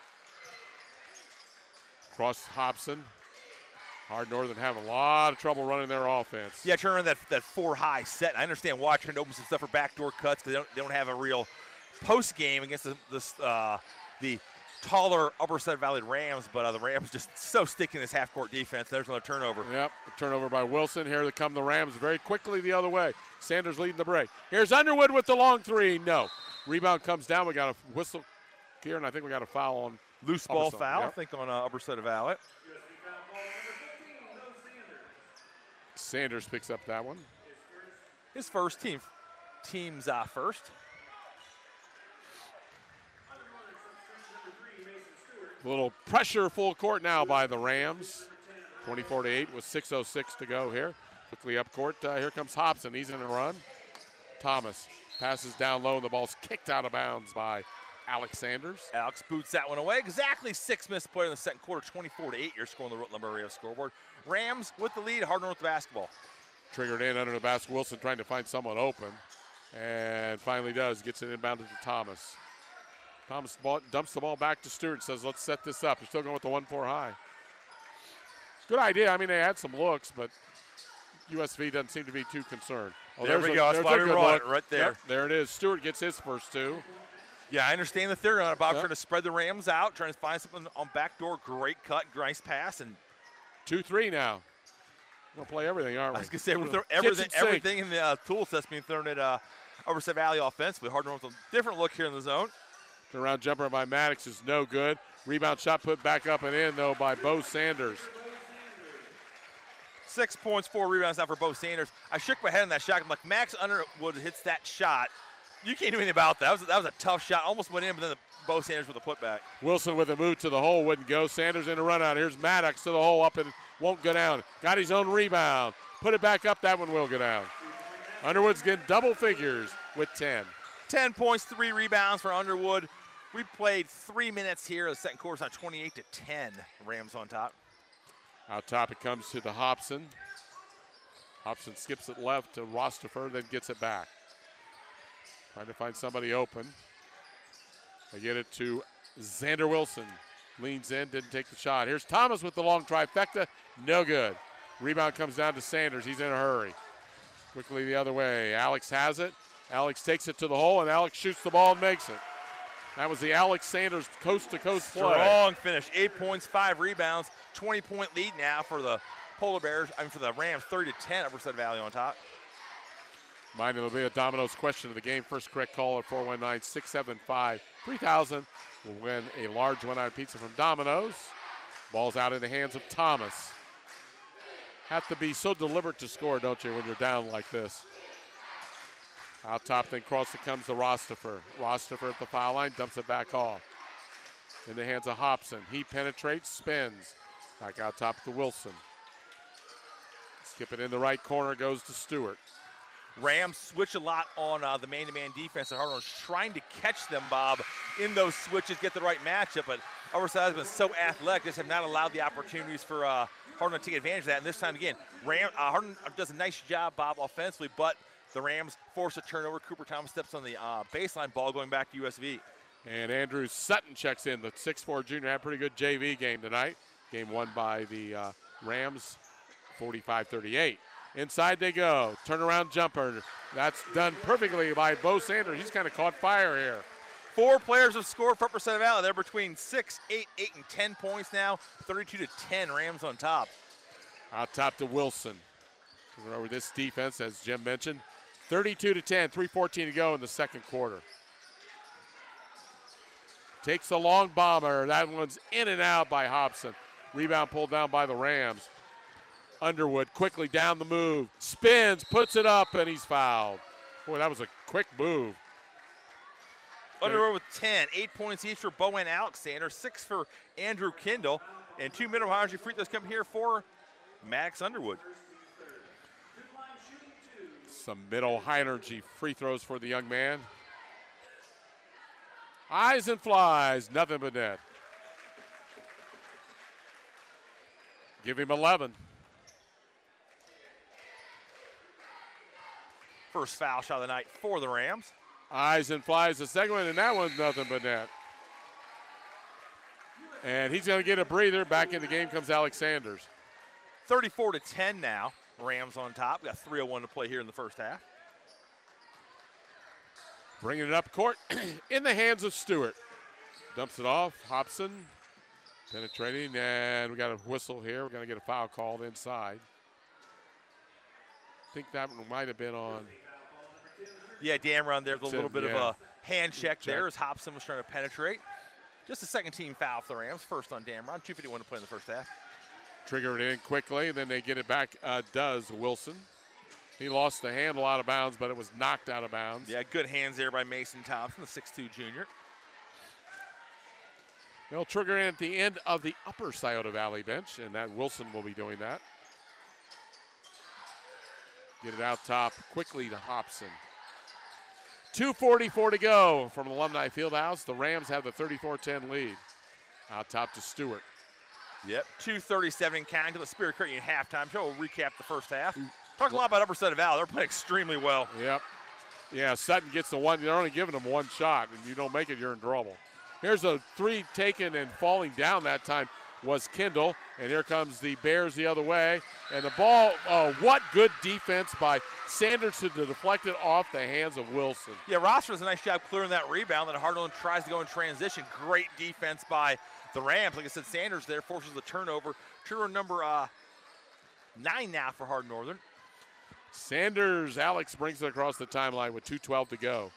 Cross Hobson. Hard Northern having a lot of trouble running their offense. Yeah, trying to run that, that four-high set. I understand why, trying to open some stuff for backdoor cuts because they don't, they don't have a real post game against the, this, uh, the taller Upper Side Valley Rams, but uh, the Rams just so sticky in this half-court defense. There's another turnover. Yep, a turnover by Wilson. Here they come the Rams very quickly the other way. Sanders leading the break. Here's Underwood with the long three. No. Rebound comes down. We got a whistle here, and I think we got a foul on Loose ball Upper foul, Yep. I think, on uh, Upper Side Valley. Sanders picks up that one. His first team. Team's uh, first. A little pressure full court now by the Rams. twenty-four to eight with six oh six to go here. Quickly up court. Uh, here comes Hobson. He's in a run. Thomas passes down low, and the ball's kicked out of bounds by Alex Sanders. Alex boots that one away. Exactly six missed play in the second quarter. twenty-four to eight. You're scoring the Rutland Area scoreboard. Rams with the lead. Hard North basketball. Triggered in under the basket. Wilson trying to find someone open. And finally does. Gets it inbounded to Thomas. Thomas ball, dumps the ball back to Stewart. Says, let's set this up. They're still going with the one four high. Good idea. I mean, they had some looks, but U S V doesn't seem to be too concerned. Oh, there we a, go. That's why we brought it right there. Yep, there it is. Stewart gets his first two. Yeah, I understand the theory on about yep. trying to spread the Rams out, trying to find something on backdoor. Great cut, nice pass, and two three now. We'll play everything, aren't we? I was gonna say we're everything, everything in the uh, tool set being thrown at uh, Upper Side Valley offensively. Hard North with a different look here in the zone. Turn around jumper by Maddox is no good. Rebound shot put back up and in though by Bo Sanders. Six points, four rebounds now for Bo Sanders. I shook my head on that shot. I'm like, Max Underwood hits that shot. You can't do anything about that. That was, that was a tough shot. Almost went in, but then the Bo Sanders with a putback. Wilson with a move to the hole, wouldn't go. Sanders in a run out. Here's Maddox to the hole, up and won't go down. Got his own rebound. Put it back up. That one will go down. Underwood's getting double figures with ten. ten points, three rebounds for Underwood. We played three minutes here. The second quarter's on twenty-eight to ten. Rams on top. Out top it comes to the Hobson. Hobson skips it left to Rostifer, then gets it back. Trying to find somebody open. They get it to Xander Wilson. Leans in, didn't take the shot. Here's Thomas with the long trifecta. No good. Rebound comes down to Sanders. He's in a hurry. Quickly the other way. Alex has it. Alex takes it to the hole, and Alex shoots the ball and makes it. That was the Alex Sanders coast-to-coast play. Strong finish. Eight points, five rebounds. twenty-point lead now for the Polar Bears. I mean, for the Rams, thirty to ten. Upper Side Valley on top. Mine will be a Domino's question of the game. First correct call at four one nine, six seven five, three thousand will win a large one-hour pizza from Domino's. Ball's out in the hands of Thomas. Have to be so deliberate to score, don't you, when you're down like this? Out top, then cross it comes to Rostifer. Rostifer at the foul line, dumps it back off. In the hands of Hobson. He penetrates, spins. Back out top to Wilson. Skip it in the right corner, goes to Stewart. Rams switch a lot on uh, the man-to-man defense. And Hardin's trying to catch them, Bob, in those switches, get the right matchup. But our side has been so athletic, just have not allowed the opportunities for uh, Hardin to take advantage of that. And this time again, Ram, uh, Hardin does a nice job, Bob, offensively, but the Rams force a turnover. Cooper Thomas steps on the uh, baseline, ball going back to U S V. And Andrew Sutton checks in. The six four junior had a pretty good J V game tonight. Game won by the uh, Rams, forty-five thirty-eight. Inside they go. Turnaround jumper. That's done perfectly by Bo Sanders. He's kind of caught fire here. Four players have scored for Upper Side Valley. They're between six, eight, eight, and ten points now. thirty-two to ten, Rams on top. Out top to Wilson. Over this defense, as Jim mentioned. thirty-two to ten, three fourteen to go in the second quarter. Takes the long bomber. That one's in and out by Hobson. Rebound pulled down by the Rams. Underwood quickly down the move. Spins, puts it up, and he's fouled. Boy, that was a quick move. Underwood with ten. Eight points each for Bo and Alexander. Six for Andrew Kendall. And two middle high free throws come here for Max Underwood. Some middle high energy free throws for the young man. Eyes and flies, nothing but net. Give him eleven. First foul shot of the night for the Rams. Eyes and flies the second one, and that one's nothing but net. And he's going to get a breather. Back in the game comes Alex Sanders. thirty-four to ten now. Rams on top. We got three oh one to play here in the first half. Bringing it up court in the hands of Stewart. Dumps it off. Hobson penetrating, and we got a whistle here. We're going to get a foul called inside. I think that one might have been on. Yeah, Damron, there's a little bit yeah. of a hand check, check there as Hobson was trying to penetrate. Just a second team foul for the Rams. First on Damron. two fifty-one to play in the first half. Trigger it in quickly, then they get it back. Uh, does Wilson. He lost the handle out of bounds, but it was knocked out of bounds. Yeah, good hands there by Mason Thompson, the six two junior. They'll trigger in at the end of the upper Scioto Valley bench, and that Wilson will be doing that. Get it out top quickly to Hobson. two forty-four to go from Alumni Fieldhouse. The Rams have the thirty-four ten lead. Out top to Stewart. Yep, two thirty-seven in counting to the Spirit Creighton halftime show. We'll recap the first half. Talk a lot about Upper Scioto Valley. They're playing extremely well. Yep. Yeah, Sutton gets the one. They're only giving them one shot, and you don't make it, you're in trouble. Here's a three taken and falling down that time was Kendall. And here comes the Bears the other way. And the ball, oh, what good defense by Sanderson to deflect it off the hands of Wilson. Yeah, Roster does a nice job clearing that rebound. Then Hartland tries to go in transition. Great defense by the Rams. Like I said, Sanders there forces the turnover. Turnover number uh, nine now for Hardin Northern. Sanders, Alex brings it across the timeline with two twelve to go.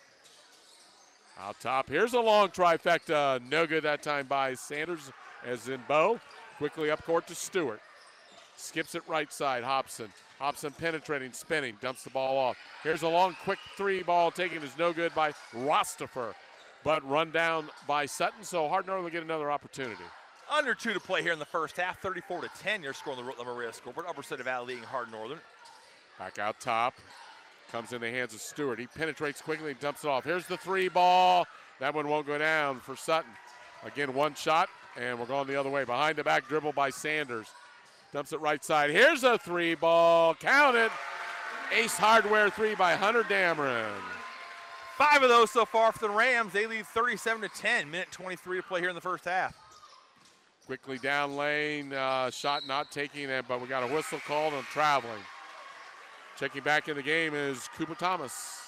Out top, here's a long trifecta. No good that time by Sanders, as in Bo. Quickly up court to Stewart. Skips it right side, Hobson. Hobson penetrating, spinning, dumps the ball off. Here's a long, quick three ball taken is no good by Rostifer, but run down by Sutton, so Hardin Northern will get another opportunity. Under two to play here in the first half, thirty-four to ten. You're scoring the Rutland Maria scoreboard. Upper Scioto Valley leading Hardin Northern. Back out top. Comes in the hands of Stewart. He penetrates quickly and dumps it off. Here's the three ball. That one won't go down for Sutton. Again, one shot, and we're going the other way. Behind the back dribble by Sanders. Dumps it right side. Here's a three ball. Count it. Ace Hardware three by Hunter Dameron. Five of those so far for the Rams. They lead thirty-seven to ten. Minute twenty-three to play here in the first half. Quickly down lane. Uh, shot not taking it, but we got a whistle called on traveling. Checking back in the game is Cooper Thomas.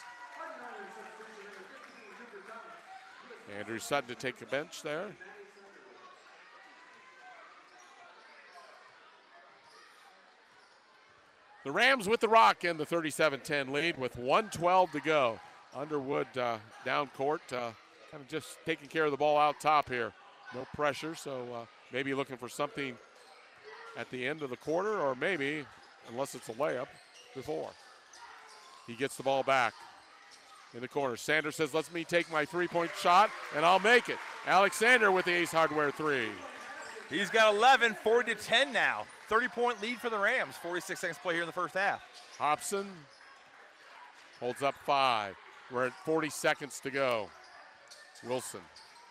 Andrew Sutton to take the bench there. The Rams with the rock in the thirty-seven ten lead with one twelve to go. Underwood uh, down court, uh, kind of just taking care of the ball out top here. No pressure, so uh, maybe looking for something at the end of the quarter, or maybe, unless it's a layup, before. He gets the ball back in the corner. Sanders says, let me take my three-point shot, and I'll make it. Alexander with the Ace Hardware three. He's got eleven, forty to ten now. thirty-point lead for the Rams. forty-six seconds play here in the first half. Hobson holds up five. We're at forty seconds to go. Wilson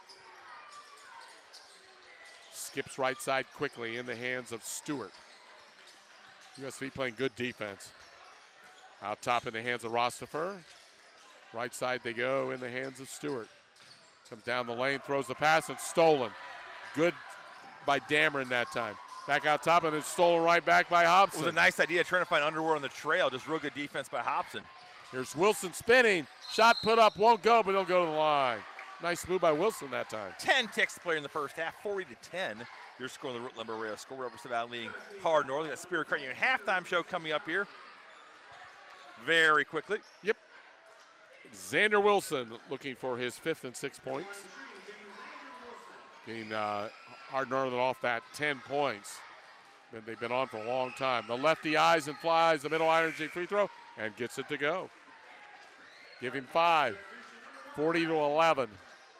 skips right side quickly in the hands of Stewart. U S V playing good defense. Out top in the hands of Rostifer. Right side they go in the hands of Stewart. Comes down the lane, throws the pass, and stolen. Good by Dameron that time. Back out top, and it's stolen right back by Hobson. It was a nice idea trying to find Underwood on the trail. Just real good defense by Hobson. Here's Wilson spinning. Shot put up, won't go, but he'll go to the line. Nice move by Wilson that time. ten ticks to play in the first half, forty to ten. You're scoring the Rutland Maria score. Upper Scioto Valley leading Hard Northern. That Spirit Creighton halftime show coming up here very quickly. Yep. Xander Wilson looking for his fifth and sixth points. Getting uh, Hard Northern off that ten points. Then they've been on for a long time. The lefty eyes and flies the middle energy free throw and gets it to go. Give him five. forty to eleven.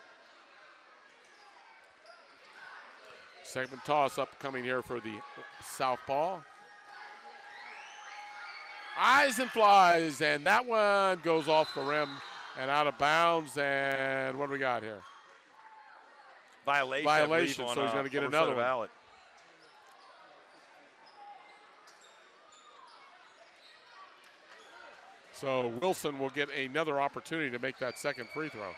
Second toss up coming here for the southpaw. Eyes and flies, and that one goes off the rim and out of bounds. And what do we got here? Violation. Violation, on, so he's uh, going to get Upper another Scioto one. Valley. So Wilson will get another opportunity to make that second free throw.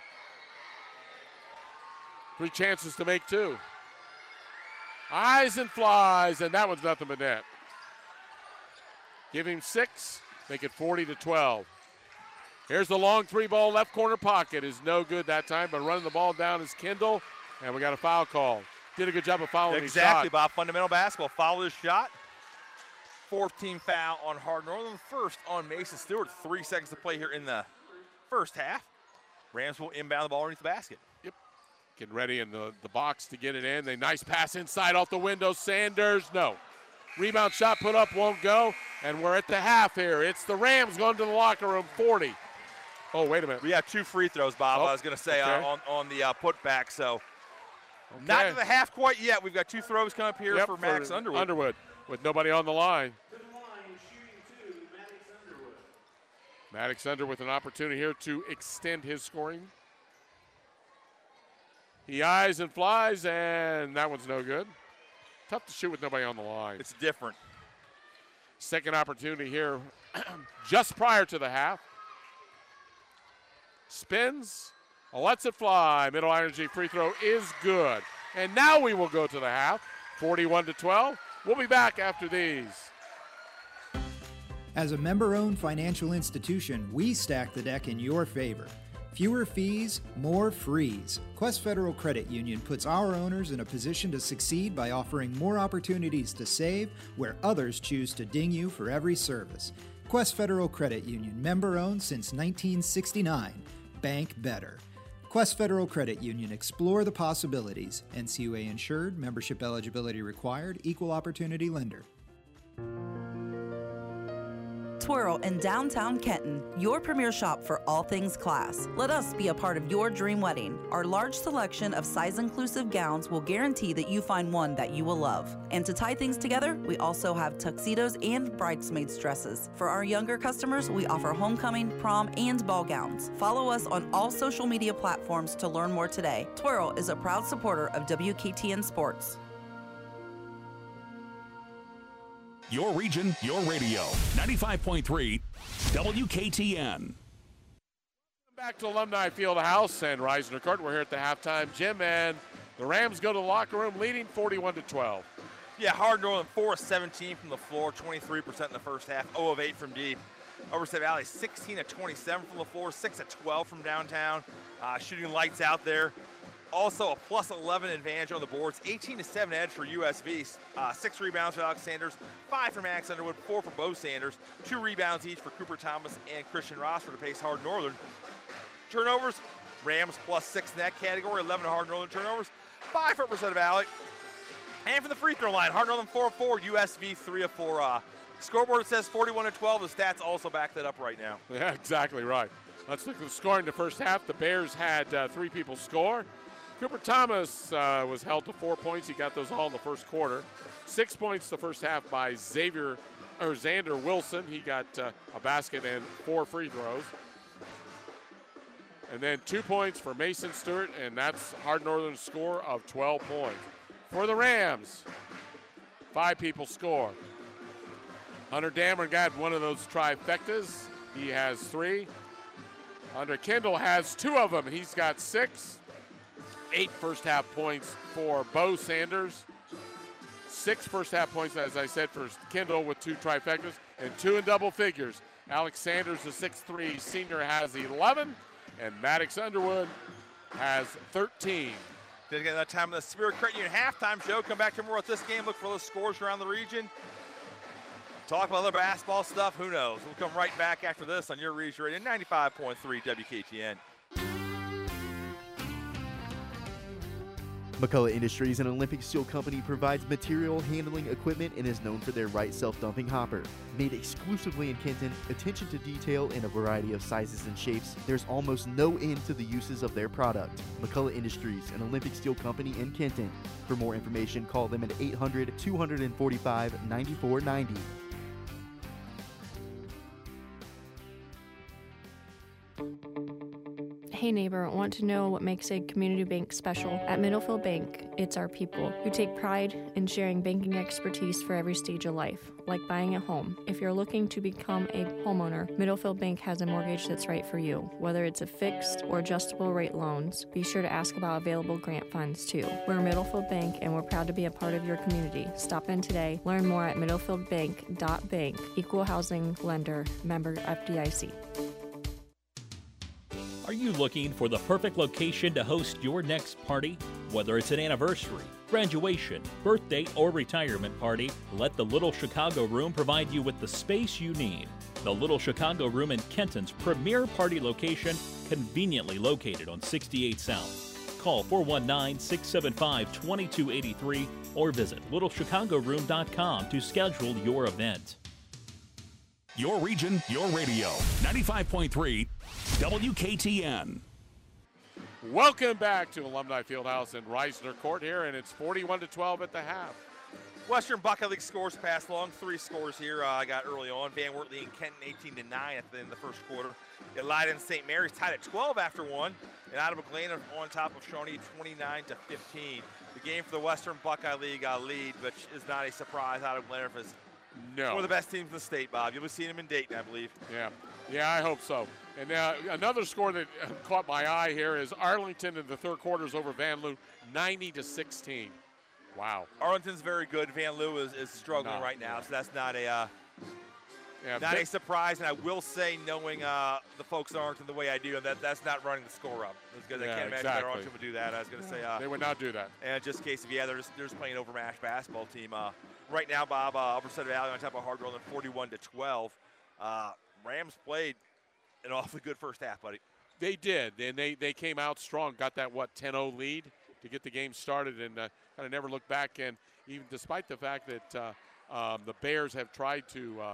Three chances to make two. Eyes and flies, and that one's nothing but net. Give him six, make it forty to twelve. Here's the long three ball left corner pocket. Is no good that time, but running the ball down is Kendall, and we got a foul call. Did a good job of fouling his shot. Exactly, Bob. Fundamental basketball. Foul his shot. Fourth team foul on Hardin Northern. First on Mason Stewart. Three seconds to play here in the first half. Rams will inbound the ball underneath the basket. Yep. Getting ready in the, the box to get it in. A nice pass inside off the window. Sanders, no. Rebound shot put up, won't go. And we're at the half here. It's the Rams going to the locker room, forty. Oh, wait a minute. We have two free throws, Bob. Oh, I was going to say okay. uh, on, on the uh, putback. So Okay. not to the half quite yet. We've got two throws coming up here Yep, for Max Underwood. Underwood with nobody on the line. Maddox Under with an opportunity here to extend his scoring. He eyes and flies, and that one's no good. Tough to shoot with nobody on the line. It's different. Second opportunity here just prior to the half. Spins, lets it fly. Middle Energy free throw is good. And now we will go to the half, forty-one to twelve. We'll be back after these. As a member-owned financial institution, we stack the deck in your favor. Fewer fees, more frees. Quest Federal Credit Union puts our owners in a position to succeed by offering more opportunities to save where others choose to ding you for every service. Quest Federal Credit Union, member-owned since nineteen sixty-nine. Bank better. Quest Federal Credit Union, explore the possibilities. N C U A insured, membership eligibility required, equal opportunity lender. Twirl in downtown Kenton, your premier shop for all things class. Let us be a part of your dream wedding. Our large selection of size-inclusive gowns will guarantee that you find one that you will love. And to tie things together, we also have tuxedos and bridesmaids dresses. For our younger customers, we offer homecoming, prom, and ball gowns. Follow us on all social media platforms to learn more today. Twirl is a proud supporter of W K T N Sports. Your region, your radio. ninety-five point three W K T N. Back to Alumni Fieldhouse and Reisner Court. We're here at the halftime, Jim, and the Rams go to the locker room leading forty-one to twelve. Yeah, Hardin Northern four of seventeen from the floor, twenty-three percent in the first half, zero of eight from deep. Oversight Valley sixteen of twenty-seven from the floor, six of twelve from downtown. Uh, shooting lights out there. Also a plus eleven advantage on the boards, eighteen to seven edge for U S V. Uh, six rebounds for Alex Sanders, five for Max Underwood, four for Bo Sanders, two rebounds each for Cooper Thomas and Christian Rosser to pace Hardin Northern. Turnovers, Rams plus six in that category, eleven Hardin Northern turnovers, five for Upper Valley. And from the free throw line, Hardin Northern four of four, U S V three of four. Uh, scoreboard says forty-one to twelve. The stats also back that up right now. Yeah, exactly right. Let's look at the scoring in the first half. The Bears had uh, three people score. Cooper Thomas uh, was held to four points. He got those all in the first quarter. Six points the first half by Xavier or Xander Wilson. He got uh, a basket and four free throws. And then two points for Mason Stewart, and that's Hardin Northern's score of twelve points. For the Rams, five people score. Hunter Dameron got one of those trifectas. He has three. Hunter Kendall has two of them. He's got six. Eight first half points for Bo Sanders. Six first half points, as I said, for Kendall with two trifectas, and two in double figures. Alex Sanders, the six three senior, has eleven, and Maddox Underwood has thirteen. Did get that time of the Spirit Credit Union halftime show. Come back tomorrow at this game. Look for those scores around the region. Talk about other basketball stuff. Who knows? We'll come right back after this on your region radio, ninety-five point three W K T N. McCullough Industries, an Olympic Steel company, provides material handling equipment and is known for their Wright self-dumping hopper. Made exclusively in Kenton, attention to detail in a variety of sizes and shapes, there's almost no end to the uses of their product. McCullough Industries, an Olympic Steel company in Kenton. For more information, call them at eight hundred, two forty-five, ninety-four ninety. Hey neighbor, want to know what makes a community bank special? At Middlefield Bank, it's our people who take pride in sharing banking expertise for every stage of life, like buying a home. If you're looking to become a homeowner, Middlefield Bank has a mortgage that's right for you. Whether it's a fixed or adjustable rate loans, be sure to ask about available grant funds too. We're Middlefield Bank and we're proud to be a part of your community. Stop in today. Learn more at middlefield bank dot bank. Equal housing lender, member F D I C. Are you looking for the perfect location to host your next party? Whether it's an anniversary, graduation, birthday, or retirement party, let the Little Chicago Room provide you with the space you need. The Little Chicago Room in Kenton's premier party location, conveniently located on sixty-eight South. Call four one nine, six seven five, two two eight three or visit little chicago room dot com to schedule your event. Your region, your radio. ninety-five point three W K T N. Welcome back to Alumni Fieldhouse in Reisner Court here, and it's forty-one to twelve at the half. Western Buckeye League scores pass along. Three scores here I uh, got early on. Van Wert leading Kenton eighteen to nine at the end of the first quarter. Elida and Saint Mary's tied at twelve after one. And Ottawa Glen on top of Shawnee twenty-nine to fifteen. The game for the Western Buckeye League uh, lead, which is not a surprise. Ottawa Glen is no. one of the best teams in the state, Bob. You'll be seeing them in Dayton, I believe. Yeah, yeah, I hope so. And now uh, another score that caught my eye here is Arlington in the third quarter is over Van Loo, ninety to sixteen. Wow. Arlington's very good. Van Loo is, is struggling no, right now, no. so that's not a uh, yeah, not bit, a surprise. And I will say, knowing uh, the folks at Arlington the way I do, that that's not running the score up. Because yeah, I can't imagine exactly. that Arlington would do that. I was going to say uh, they would not do that. And just in case of yeah, they're just, they're just playing overmatched basketball team. Uh, right now, Bob, uh, Upper Center Valley on top of Hard Rolling, forty-one to twelve. Uh, Rams played an awfully good first half, buddy. They did, and they they came out strong. Got that what ten oh lead to get the game started, and uh, kind of never looked back. And even despite the fact that uh, um, the Bears have tried to uh,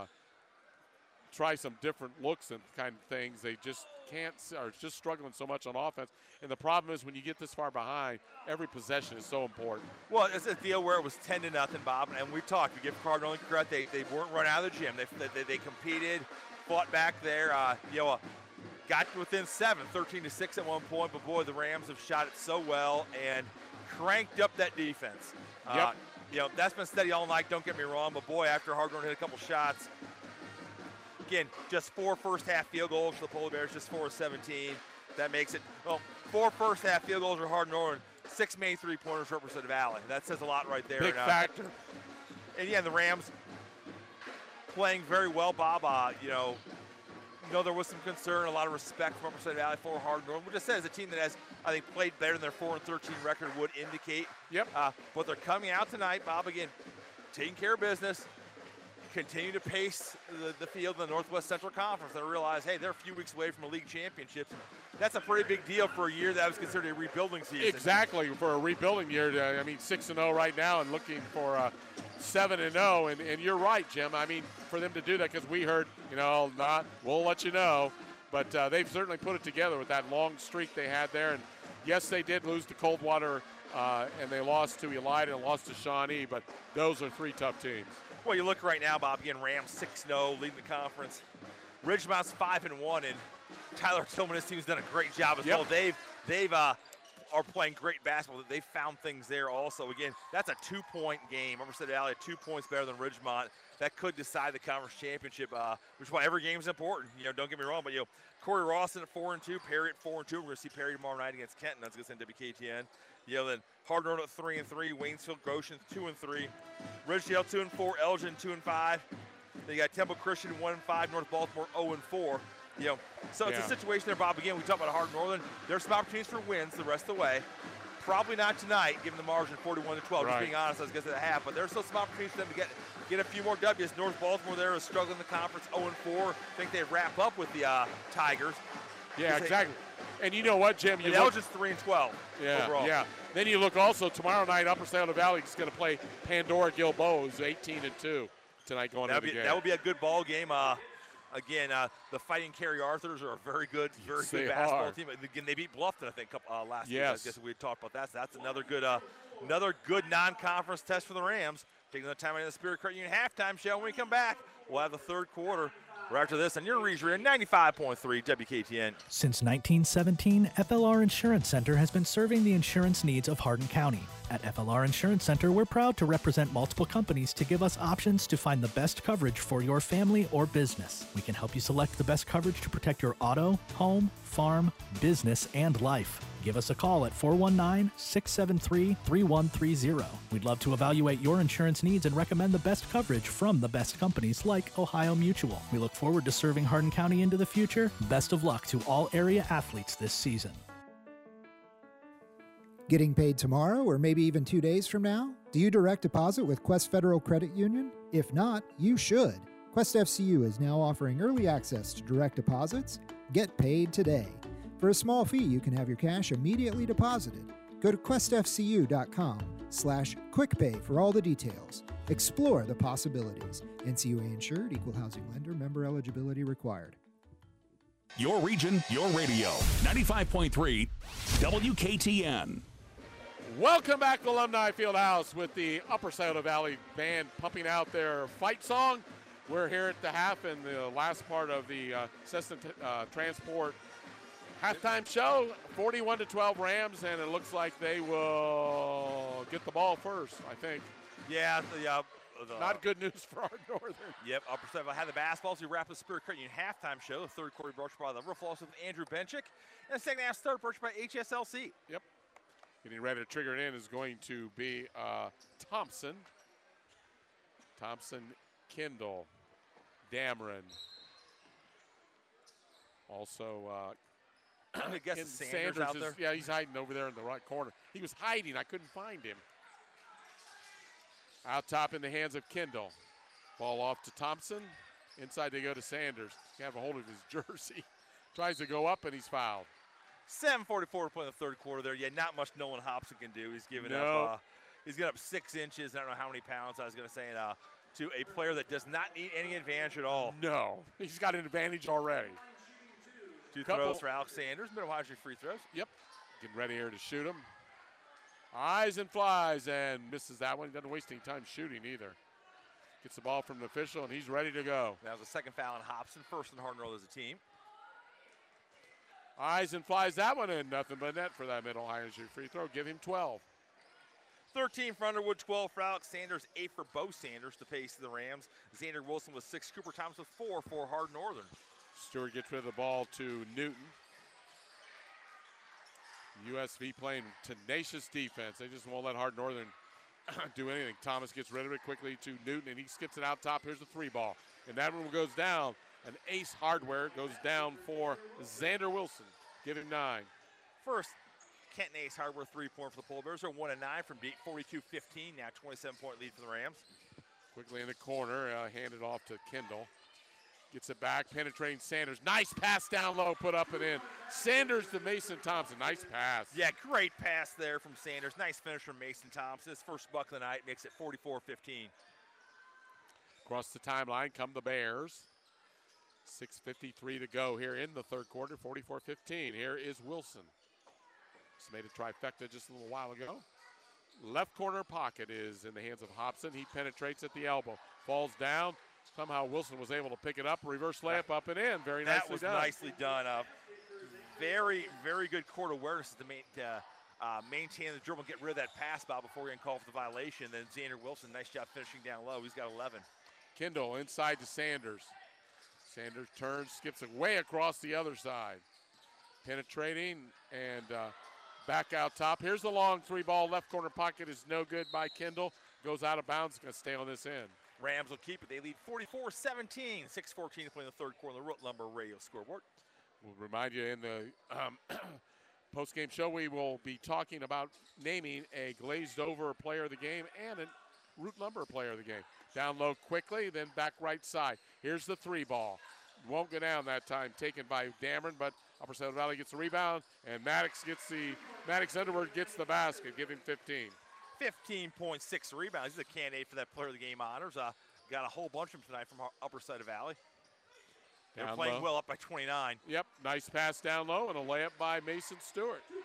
try some different looks and kind of things, they just can't, are just struggling so much on offense. And the problem is when you get this far behind, every possession is so important. Well, it's a deal where it was ten to nothing, Bob, and we talked. We give Cardinal credit. They, they weren't run out of the gym. They, they, they competed, fought back there. Uh, you know, uh, got within seven, thirteen to six at one point, but boy, the Rams have shot it so well and cranked up that defense. Yep. Uh, you know, that's been steady all night, don't get me wrong, but boy, after Hardorn hit a couple shots, again, just four first half field goals for the Polar Bears, just four of seventeen. That makes it, well, four first half field goals for Hardorn, six main three pointers for Upper Center Valley. That says a lot right there. Big and, uh, factor. And yeah, the Rams playing very well, Bob. Uh, you know, you know, there was some concern, a lot of respect from Upper Center Valley for Hardorn, which just says a team that has, I think, played better than their four and thirteen record would indicate. Yep. Uh, but they're coming out tonight, Bob, again, taking care of business, continue to pace the, the field in the Northwest Central Conference and realize, hey, they're a few weeks away from a league championship. That's a pretty big deal for a year that was considered a rebuilding season. Exactly, for a rebuilding year. I mean, six and oh right now and looking for a seven and oh. And, and you're right, Jim. I mean, for them to do that, because we heard, you know, not, we'll let you know. But uh, they've certainly put it together with that long streak they had there. And yes, they did lose to Coldwater, uh, and they lost to Elida and lost to Shawnee, but those are three tough teams. Well, you look right now, Bob, again, Rams six and oh, leading the conference. Ridgemont's five and one, and Tyler Tillman, his team's done a great job as yep. well. They've, they've uh, are playing great basketball. They found things there also. Again, that's a two-point game. Upper Center Valley, two points better than Ridgemont. That could decide the conference championship, uh, which is why every game is important. You know, don't get me wrong, but you know, Corey Rawson at four and two, Perry at four and two. We're going to see Perry tomorrow night against Kenton. That's going to send W K T N. You know, then Hardorn at three and three, Waynesfield Goshen two and three, Ridgedale two and four, Elgin two and five. Then you got Temple Christian one and five, North Baltimore zero and four. You know, so it's yeah. a situation there, Bob. Again, we talk about Hard Northern. There's some opportunities for wins the rest of the way. Probably not tonight, given the margin forty-one to twelve. Right. Just being honest, I was going to say the half, but there's still some opportunities for them to get get a few more W's. North Baltimore there is struggling in the conference, zero and four. I think they wrap up with the uh, Tigers. Yeah, exactly. And you know what, Jim? You and look, Elgin's three and twelve. Yeah, overall. yeah. Then you look also tomorrow night. Upper Saddle Valley is going to play Pandora Gilboa, who's eighteen and two tonight going That'll into be, the game. that would be a good ball game. Uh, again, uh, the Fighting Cary Arthurs are a very good, very Yes, good they basketball are. team. Again, they beat Bluffton, I think, uh, last year. Yes. I guess we had talked about that. So that's another good, uh, another good non-conference test for the Rams. Taking the time in the Spirit Credit Union halftime show. When we come back, we'll have the third quarter. Right after this on your region, ninety-five point three W K T N. Since nineteen seventeen, F L R Insurance Center has been serving the insurance needs of Hardin County. At F L R Insurance Center, we're proud to represent multiple companies to give us options to find the best coverage for your family or business. We can help you select the best coverage to protect your auto, home, farm, business, and life. Give us a call at four one nine, six seven three, three one three zero. We'd love to evaluate your insurance needs and recommend the best coverage from the best companies like Ohio Mutual. We look forward to serving Hardin County into the future. Best of luck to all area athletes this season. Getting paid tomorrow or maybe even two days from now? Do you direct deposit with Quest Federal Credit Union? If not, you should. Quest F C U is now offering early access to direct deposits. Get paid today. For a small fee, you can have your cash immediately deposited. Go to questfcu.com slash quickpay for all the details. Explore the possibilities. N C U A insured, equal housing lender, member eligibility required. Your region, your radio. ninety-five point three W K T N. Welcome back to Alumni Fieldhouse with the Upper Scioto Valley Band pumping out their fight song. We're here at the half and the last part of the uh, Cessna uh, Transport halftime show. forty-one to twelve Rams, and it looks like they will get the ball first, I think. Yeah, the, uh, the, not good news for our Northern. Yep, Upper Scioto had the basketball. So we wrap the Spirit Credit Union halftime show. The third quarter brought by the Roof Loss with Andrew Benchick. And the second half start brought by H S L C. Yep. Getting ready to trigger it in is going to be uh, Thompson. Thompson, Kindle, Dameron. Also, uh, I guess Ken Sanders, Sanders out is, there. yeah, he's hiding over there in the right corner. He was hiding. I couldn't find him. Out top in the hands of Kindle. Ball off to Thompson. Inside they go to Sanders. He have a hold of his jersey. Tries to go up, and he's fouled. seven forty-four to play in the third quarter there. Yeah, not much Nolan Hobson can do. He's giving No. up uh, he's giving up six inches. I don't know how many pounds I was going to say uh, to a player that does not need any advantage at all. No, he's got an advantage already. Two Couple- throws for Alex Sanders. Middle high street free throws. Yep. Getting ready here to shoot him. Eyes and flies and misses that one. He doesn't waste any time shooting either. Gets the ball from the official, and he's ready to go. That was the second foul on Hobson. First in Hardin Road as a team. Eyes and flies that one in. Nothing but net for that middle high street free throw. Give him twelve. thirteen for Underwood, twelve for Alex Sanders, eight for Bo Sanders to pace the Rams. Xander Wilson with six, Cooper Thomas with four for Hardin Northern. Stewart gets rid of the ball to Newton. U S V playing tenacious defense. They just won't let Hardin Northern do anything. Thomas gets rid of it quickly to Newton, and he skips it out top. Here's the three ball. And that one goes down. An ace hardware goes down for Xander Wilson. Give him nine. First, Kenton Ace Hardware three-point for the Pole Bears. They're one and nine from forty-two fifteen. Now twenty-seven point lead for the Rams. Quickly in the corner, uh, handed off to Kendall. Gets it back, penetrating Sanders. Nice pass down low, put up and in. Sanders to Mason Thompson. Nice pass. Yeah, great pass there from Sanders. Nice finish from Mason Thompson. His first buck of the night makes it forty-four fifteen. Across the timeline come the Bears. six fifty-three to go here in the third quarter, forty-four fifteen. Here is Wilson. Just made a trifecta just a little while ago. Left corner pocket is in the hands of Hobson. He penetrates at the elbow. Falls down. Somehow Wilson was able to pick it up. Reverse layup up and in. Very that nicely was done. nicely done. Uh, very, very good court awareness to main, uh, uh, maintain the dribble and get rid of that pass foul before we can call for the violation. Then Xander Wilson, nice job finishing down low. He's got eleven. Kendall inside to Sanders. Sanders turns, skips it way across the other side. Penetrating and uh, back out top. Here's the long three ball. Left corner pocket is no good by Kendall. Goes out of bounds. Going to stay on this end. Rams will keep it. They lead forty-four seventeen. six fourteen to play in the third quarter on the Root Lumber Radio scoreboard. We'll remind you in the um, post-game show we will be talking about naming a glazed over player of the game and a Root Lumber player of the game. Down low quickly, then back right side. Here's the three ball. Won't go down that time, taken by Dameron, but Upper Scioto Valley gets the rebound, and Maddox gets the Maddox Underwood gets the basket. Give him fifteen. fifteen point six rebounds. He's a candidate for that player of the game honors. Uh, got a whole bunch of them tonight from Upper Scioto Valley. They're Down playing low. well up by twenty-nine. Yep, nice pass down low and a layup by Mason Stewart. I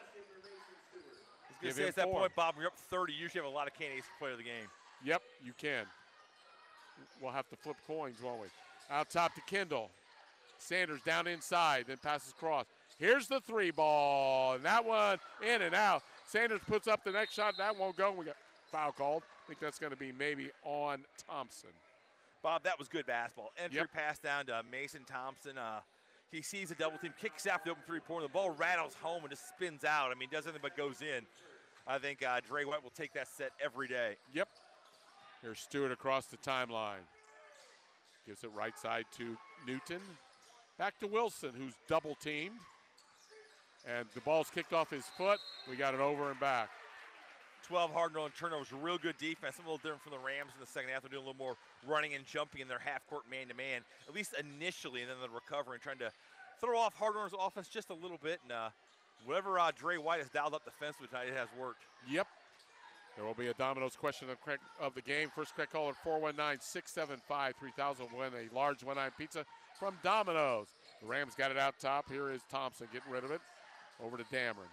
was going Give to say him at that four. point, Bob, when you're up thirty. You usually have a lot of candidates for player of the game. Yep, you can. We'll have to flip coins, won't we? Out top to Kendall. Sanders down inside, then passes across. Here's the three ball, and that one in and out. Sanders puts up the next shot. That won't go. We got foul called. I think that's going to be maybe on Thompson. Bob, that was good basketball. Entry Yep. pass down to Mason Thompson. Uh, he sees a double team, kicks out the open three-pointer. The ball rattles home and just spins out. I mean, does anything but goes in. I think uh, Dre White will take that set every day. Yep. Here's Stewart across the timeline. Gives it right side to Newton. Back to Wilson, who's double teamed. And the ball's kicked off his foot. We got it over and back. twelve hard rolling turnovers, real good defense. A little different from the Rams in the second half. They're doing a little more running and jumping in their half-court man-to-man, at least initially, and then they're recovering, trying to throw off hard runners' offense just a little bit. And uh, whatever uh, Dre White has dialed up defensively tonight, it has worked. Yep. There will be a Domino's question of, correct, of the game. First correct caller, four one nine, six seven five, three thousand. Win a large one-nine pizza from Domino's. The Rams got it out top. Here is Thompson getting rid of it. Over to Dameron.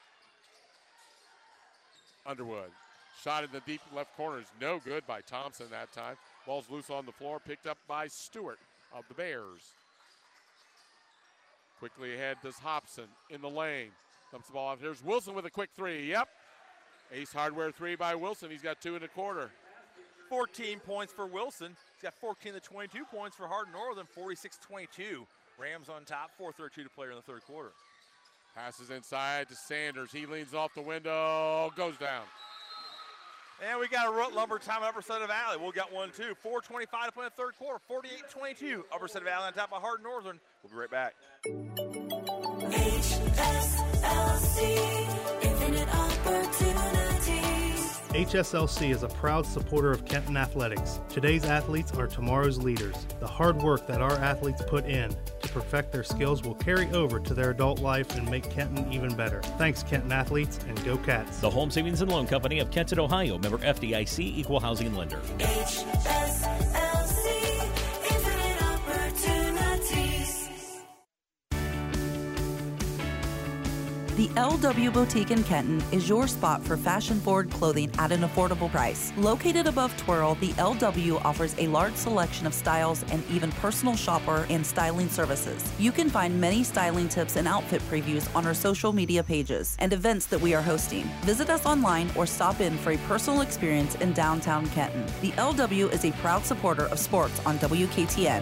Underwood. Shot in the deep left corner is no good by Thompson that time. Ball's loose on the floor, picked up by Stewart of the Bears. Quickly ahead does Hobson in the lane. Dumps the ball out. Here's Wilson with a quick three. Yep. Ace Hardware three by Wilson. He's got two in the quarter. fourteen points for Wilson. He's got fourteen to twenty-two points for Hardin Northern, forty-six twenty-two. Rams on top, four thirty-two to play in the third quarter. Passes inside to Sanders. He leans off the window, goes down. And we got a Root Lumber time Upper Side of Valley. We'll get one too. four twenty-five to play in the third quarter, forty-eight twenty-two. Upper Side of Valley on top of Hardin Northern. We'll be right back. H S L C, infinite opportunities. H S L C is a proud supporter of Kenton Athletics. Today's athletes are tomorrow's leaders. The hard work that our athletes put in to perfect their skills will carry over to their adult life and make Kenton even better. Thanks, Kenton athletes, and go Cats. The Home Savings and Loan Company of Kenton, Ohio, member F D I C, equal housing lender. H S L C, infinite opportunities. The L W Boutique in Kenton is your spot for fashion-forward clothing at an affordable price. Located above Twirl, the L W offers a large selection of styles and even personal shopper and styling services. You can find many styling tips and outfit previews on our social media pages and events that we are hosting. Visit us online or stop in for a personal experience in downtown Kenton. The L W is a proud supporter of sports on W K T N.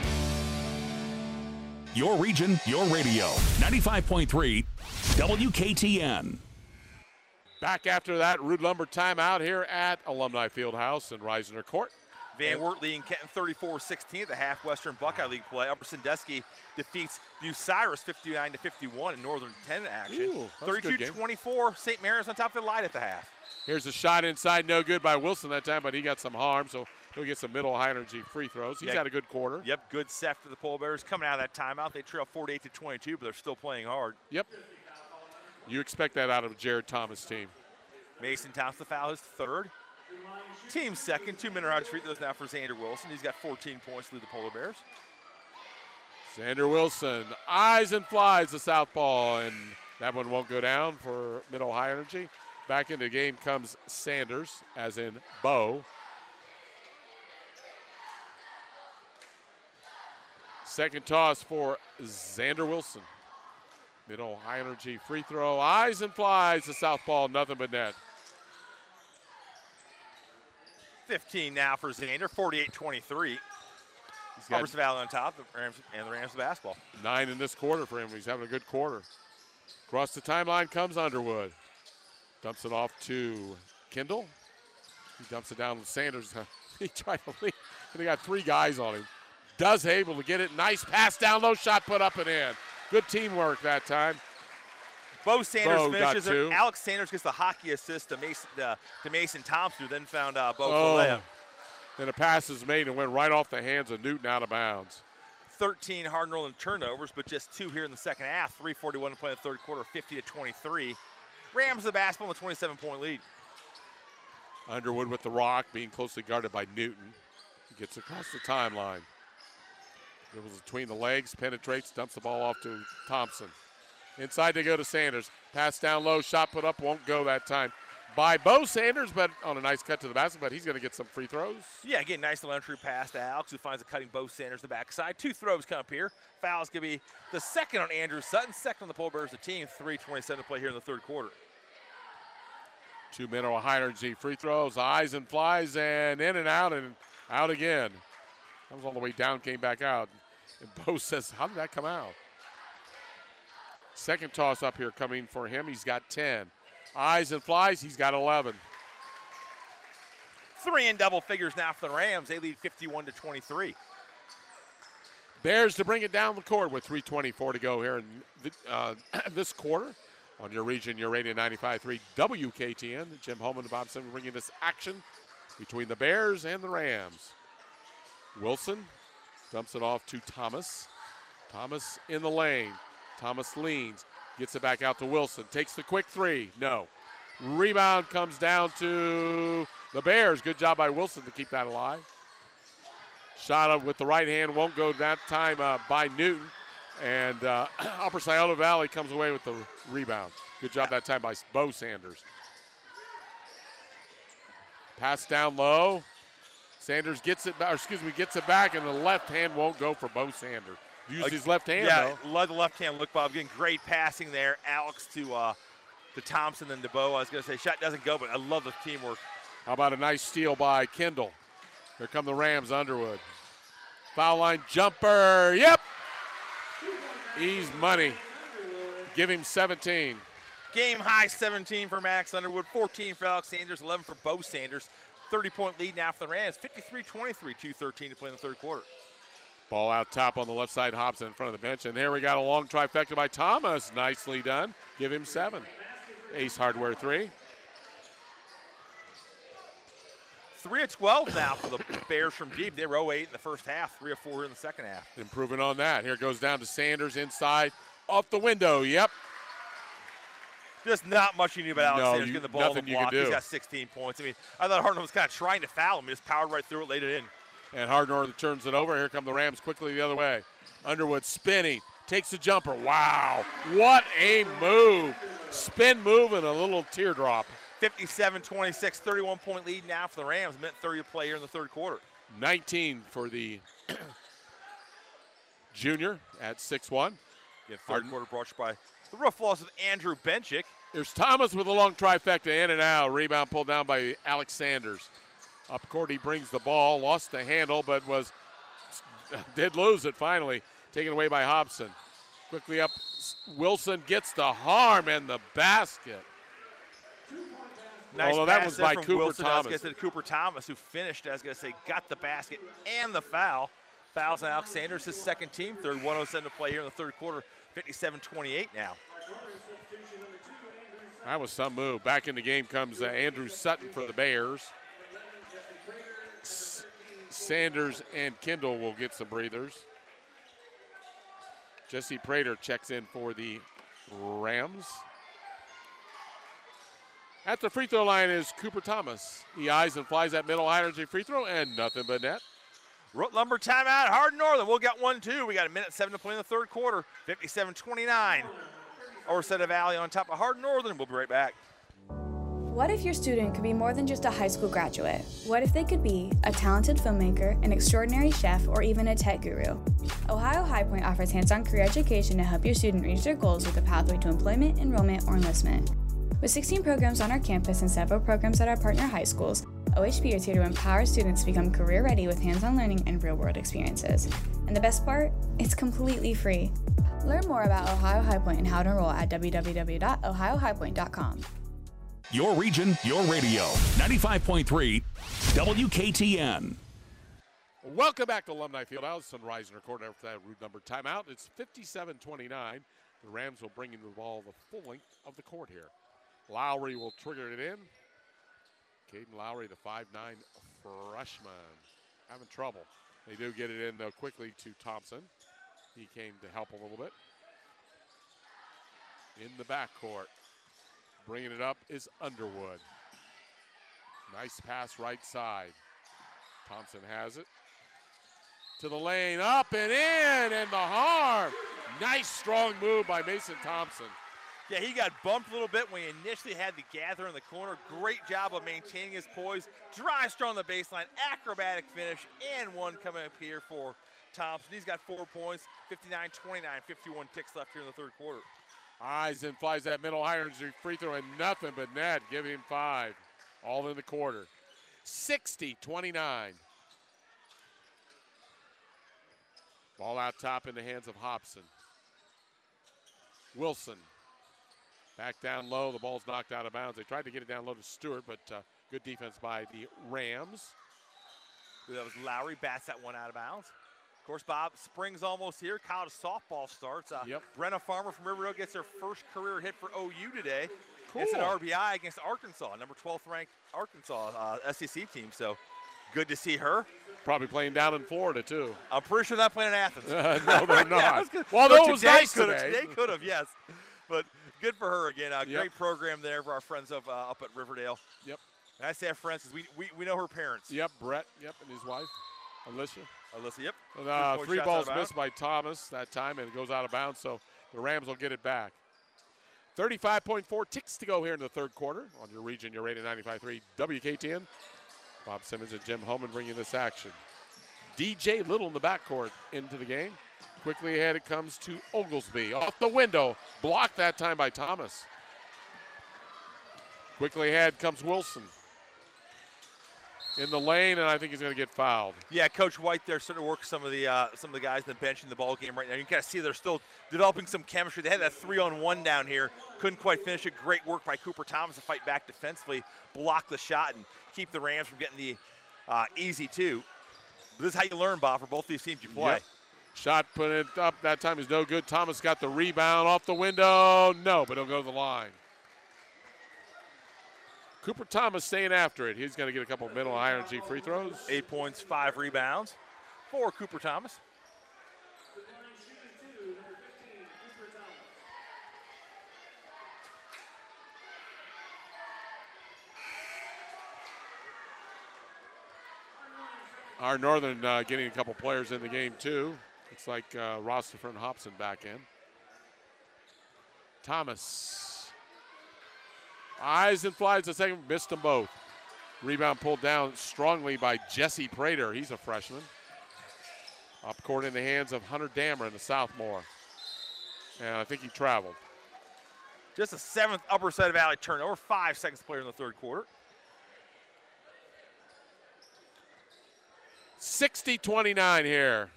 Your region, your radio. ninety-five point three W K T N. Back after that Root Lumber timeout here at Alumni Fieldhouse in Reisner Court. Van Wert leading Kenton thirty-four sixteen at the half Western Buckeye League play. Upper Sandusky defeats Bucyrus fifty-nine to fifty-one in Northern ten action. thirty-two twenty-four, Saint Mary's on top of the light at the half. Here's a shot inside, no good by Wilson that time, but he got some harm, so he'll get some middle high-energy free throws. He's Yeah. had a good quarter. Yep, good set for the Pole Bears. Coming out of that timeout, they trail forty-eight to twenty-two, but they're still playing hard. Yep. You expect that out of Jared Thomas' team. Mason Thompson foul his third. Team second, two minute free throws now for Xander Wilson. He's got fourteen points to lead the Polar Bears. Xander Wilson, eyes and flies the southpaw, and that one won't go down for middle high energy. Back into the game comes Sanders, as in Bo. Second toss for Xander Wilson. Middle high energy free throw, eyes and flies the southpaw, nothing but net. fifteen now for Xander, forty-eight twenty-three. got- Upper Valley on top, the Rams and the Rams of basketball. Nine in this quarter for him. He's having a good quarter. Across the timeline comes Underwood. Dumps it off to Kendall. He dumps it down to Sanders. He tried to leave. They got three guys on him. Does able to get it. Nice pass down low, shot put up and in. Good teamwork that time. Bo Sanders Bo got finishes two. it. Alex Sanders gets the hockey assist to Mason, uh, to Mason Thompson, who then found uh, Bo Oh. Falea. Then a pass is made and went right off the hands of Newton out of bounds. thirteen hard rolling turnovers, but just two here in the second half. three forty-one to play in the third quarter, fifty to twenty-three. Rams the basketball in a twenty-seven point lead. Underwood with the rock, being closely guarded by Newton. He gets across the timeline. Dribbles between the legs, penetrates, dumps the ball off to Thompson. Inside they go to Sanders. Pass down low, shot put up, won't go that time. by Bo Sanders, but on a nice cut to the basket, but he's going to get some free throws. Yeah, again, nice little entry pass to Alex, who finds a cutting Bo Sanders the backside. Two throws come up here. Foul's going to be the second on Andrew Sutton, second on the Pole Bears, the team. three twenty-seven to play here in the third quarter. Two middle high energy free throws, eyes and flies, and in and out and out again. That was all the way down, came back out. And Bo says, how did that come out? Second toss up here coming for him. He's got ten. Eyes and flies, he's got eleven. Three in double figures now for the Rams. They lead fifty-one to twenty-three. Bears to bring it down the court with three twenty-four to go here in the, uh, this quarter. On your region, your radio ninety-five point three W K T N. Jim Holman and Bob Simmons bringing this action between the Bears and the Rams. Wilson dumps it off to Thomas. Thomas in the lane. Thomas leans, gets it back out to Wilson. Takes the quick three. No. Rebound comes down to the Bears. Good job by Wilson to keep that alive. Shot up with the right hand. Won't go that time uh, by Newton. And uh, Upper Scioto Valley comes away with the rebound. Good job that time by Bo Sanders. Pass down low. Sanders gets it back, or excuse me, gets it back, and the left hand won't go for Bo Sanders. Used his left hand, yeah, though. love the left hand look, Bob. Getting great passing there. Alex to uh, to Thompson, then to Bo. I was going to say shot doesn't go, but I love the teamwork. How about a nice steal by Kendall? Here come the Rams, Underwood. Foul line jumper. Yep. He's money. Give him seventeen. Game high seventeen for Max Underwood, fourteen for Alex Sanders, eleven for Bo Sanders. thirty-point lead now for the Rams, fifty-three twenty-three, two thirteen to play in the third quarter. Ball out top on the left side, Hobson in front of the bench. And here we got a long trifecta by Thomas. Nicely done. Give him seven. Ace Hardware three. three of twelve now for the Bears from deep. They were oh eight in the first half, three of four in the second half. Improving on that. Here goes down to Sanders inside. Off the window. Yep. Just not much you need about Alex No, Sanders you- getting the ball in the nothing you block. can do. He's got sixteen points. I mean, I thought Harden was kind of trying to foul him. He just powered right through it, laid it in. And Hardner turns it over. Here come the Rams quickly the other way. Underwood spinning. Takes the jumper. Wow. What a move. Spin move and a little teardrop. fifty-seven twenty-six, thirty-one point lead now for the Rams. Minute thirty to play here in the third quarter. nineteen for the junior at six one. Yeah, third quarter brought to you by the rough loss of Andrew Benchick. There's Thomas with a long trifecta in and out. Rebound pulled down by Alex Sanders. Up court, he brings the ball, lost the handle, but was did lose it finally. Taken away by Hobson. Quickly up, Wilson gets the harm and the basket. Nice Although that pass was there by from Cooper Wilson. I was Thomas. gonna say Cooper Thomas, who finished, I was going to say, got the basket and the foul. Fouls on Alex Sanders, his second team. Third, one oh seven to play here in the third quarter. fifty-seven twenty-eight now. That was some move. Back in the game comes uh, Andrew Sutton for the Bears. S- Sanders and Kendall will get some breathers. Jesse Prater checks in for the Rams. At the free throw line is Cooper Thomas. He eyes and flies that middle high energy free throw and nothing but net. Rutlumber timeout. Hardin Northern. We'll get one, two. We got a minute seven to play in the third quarter. fifty-seven twenty-nine. Orsetta Valley on top of Hardin Northern. We'll be right back. What if your student could be more than just a high school graduate? What if they could be a talented filmmaker, an extraordinary chef, or even a tech guru? Ohio High Point offers hands-on career education to help your student reach their goals with a pathway to employment, enrollment, or enlistment. With sixteen programs on our campus and several programs at our partner high schools, O H P is here to empower students to become career-ready with hands-on learning and real-world experiences. And the best part? It's completely free. Learn more about Ohio High Point and how to enroll at w w w dot ohio high point dot com. Your region, your radio. ninety-five point three W K T N. Welcome back to Alumni Fieldhouse. Sunrise and Court after that route number timeout. It's fifty-seven twenty-nine. The Rams will bring in the ball the full length of the court here. Lowry will trigger it in. Caden Lowry, the five nine freshman, having trouble. They do get it in, though, quickly to Thompson. He came to help a little bit. In the backcourt. Bringing it up is Underwood. Nice pass right side. Thompson has it. To the lane, up and in, and the harm. Nice strong move by Mason Thompson. Yeah, he got bumped a little bit when he initially had to gather in the corner. Great job of maintaining his poise. Drive strong on the baseline, acrobatic finish, and one coming up here for Thompson. He's got four points, fifty-nine twenty-nine, fifty-one ticks left here in the third quarter. Eisen flies that middle iron free throw and nothing but net. Give him five. All in the quarter. sixty twenty-nine. Ball out top in the hands of Hobson. Wilson. Back down low. The ball's knocked out of bounds. They tried to get it down low to Stewart, but uh, good defense by the Rams. That was Lowry, bats that one out of bounds. Of course, Bob, spring's almost here. College softball starts. Uh, yep. Brenna Farmer from Riverdale gets her first career hit for O U today. Cool. It's an R B I against Arkansas, number twelfth ranked Arkansas uh, S E C team. So good to see her. Probably playing down in Florida, too. I'm pretty sure they're not playing in Athens. Uh, no, they're not. yeah, well, that was nice today. They could have, yes. But good for her again. Uh, Yep. Great program there for our friends of, uh, up at Riverdale. Yep. And I say our friends because we, we, we know her parents. Yep, Brett, yep, and his wife, Alicia. Alyssa, yep. And, uh, Three-point three shots balls out of missed by Thomas that time, and it goes out of bounds, so the Rams will get it back. thirty-five point four ticks to go here in the third quarter on your region, your rated ninety-five point three W K T N. Bob Simmons and Jim Homan bringing this action. D J Little in the backcourt into the game. Quickly ahead it comes to Oglesby. Off the window. Blocked that time by Thomas. Quickly ahead comes Wilson. In the lane, and I think he's going to get fouled. Yeah, Coach White there starting to work some of the uh, some of the guys in the bench in the ball game right now. You can kind of see they're still developing some chemistry. They had that three-on-one down here. Couldn't quite finish it. Great work by Cooper Thomas to fight back defensively, block the shot, and keep the Rams from getting the uh, easy two. This is how you learn, Bob, for both these teams you play. Yep. Shot put it up that time is no good. Thomas got the rebound off the window. No, but he'll go to the line. Cooper Thomas staying after it. He's going to get a couple of middle iron G free throws. Eight points, five rebounds for Cooper Thomas. Our Northern uh, getting a couple players in the game too. Looks like uh, Rostaffer and Hobson back in. Thomas. Eisen flies the second, missed them both. Rebound pulled down strongly by Jesse Prater. He's a freshman. Up court in the hands of Hunter Dameron, the sophomore. And I think he traveled. Just a seventh upper side of Valley turnover. Five seconds player in the third quarter. sixty twenty-nine here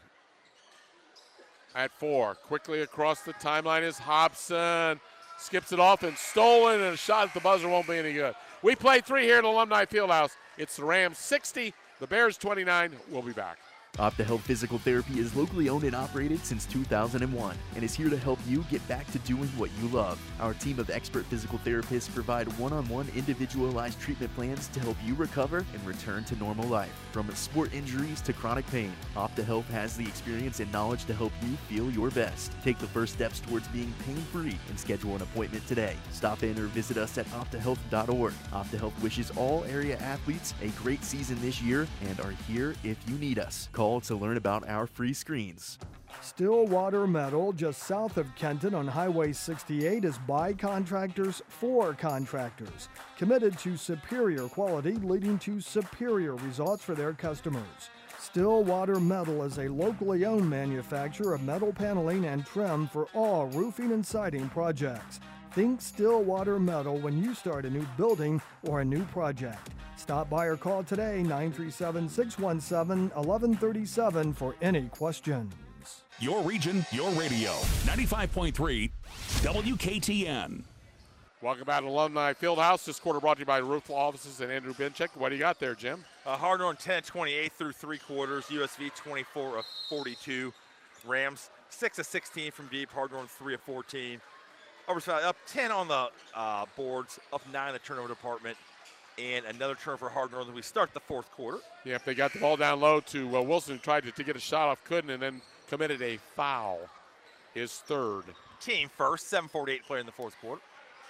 at four. Quickly across the timeline is Hobson. Skips it off and stolen, and a shot at the buzzer won't be any good. We play three here at Alumni Fieldhouse. It's the Rams sixty, the Bears twenty-nine. We'll be back. OptaHealth Physical Therapy is locally owned and operated since two thousand one and is here to help you get back to doing what you love. Our team of expert physical therapists provide one-on-one individualized treatment plans to help you recover and return to normal life. From sport injuries to chronic pain, OptaHealth has the experience and knowledge to help you feel your best. Take the first steps towards being pain-free and schedule an appointment today. Stop in or visit us at opta health dot org. OptaHealth wishes all area athletes a great season this year and are here if you need us. Call to learn about our free screens. Stillwater Metal, just south of Kenton on Highway sixty-eight, is by contractors for contractors, committed to superior quality, leading to superior results for their customers. Stillwater Metal is a locally owned manufacturer of metal paneling and trim for all roofing and siding projects. Think Stillwater Metal when you start a new building or a new project. Stop by or call today, nine three seven, six one seven, one one three seven for any questions. Your region, your radio. ninety-five point three W K T N. Welcome back to Alumni Fieldhouse. This quarter brought to you by Roof Law Offices and Andrew Benchek. What do you got there, Jim? Uh, Hardin ten twenty-eight through three quarters. U S V twenty-four of forty-two. Rams six of sixteen from deep. Hardin three of fourteen. Overside up ten on the uh, boards, up nine in the turnover department, and another turnover for Hardin Northern. We start the fourth quarter. Yeah, if they got the ball down low to uh, Wilson, who tried to, to get a shot off, couldn't, and then committed a foul. His third. Team first, seven forty-eight player in the fourth quarter.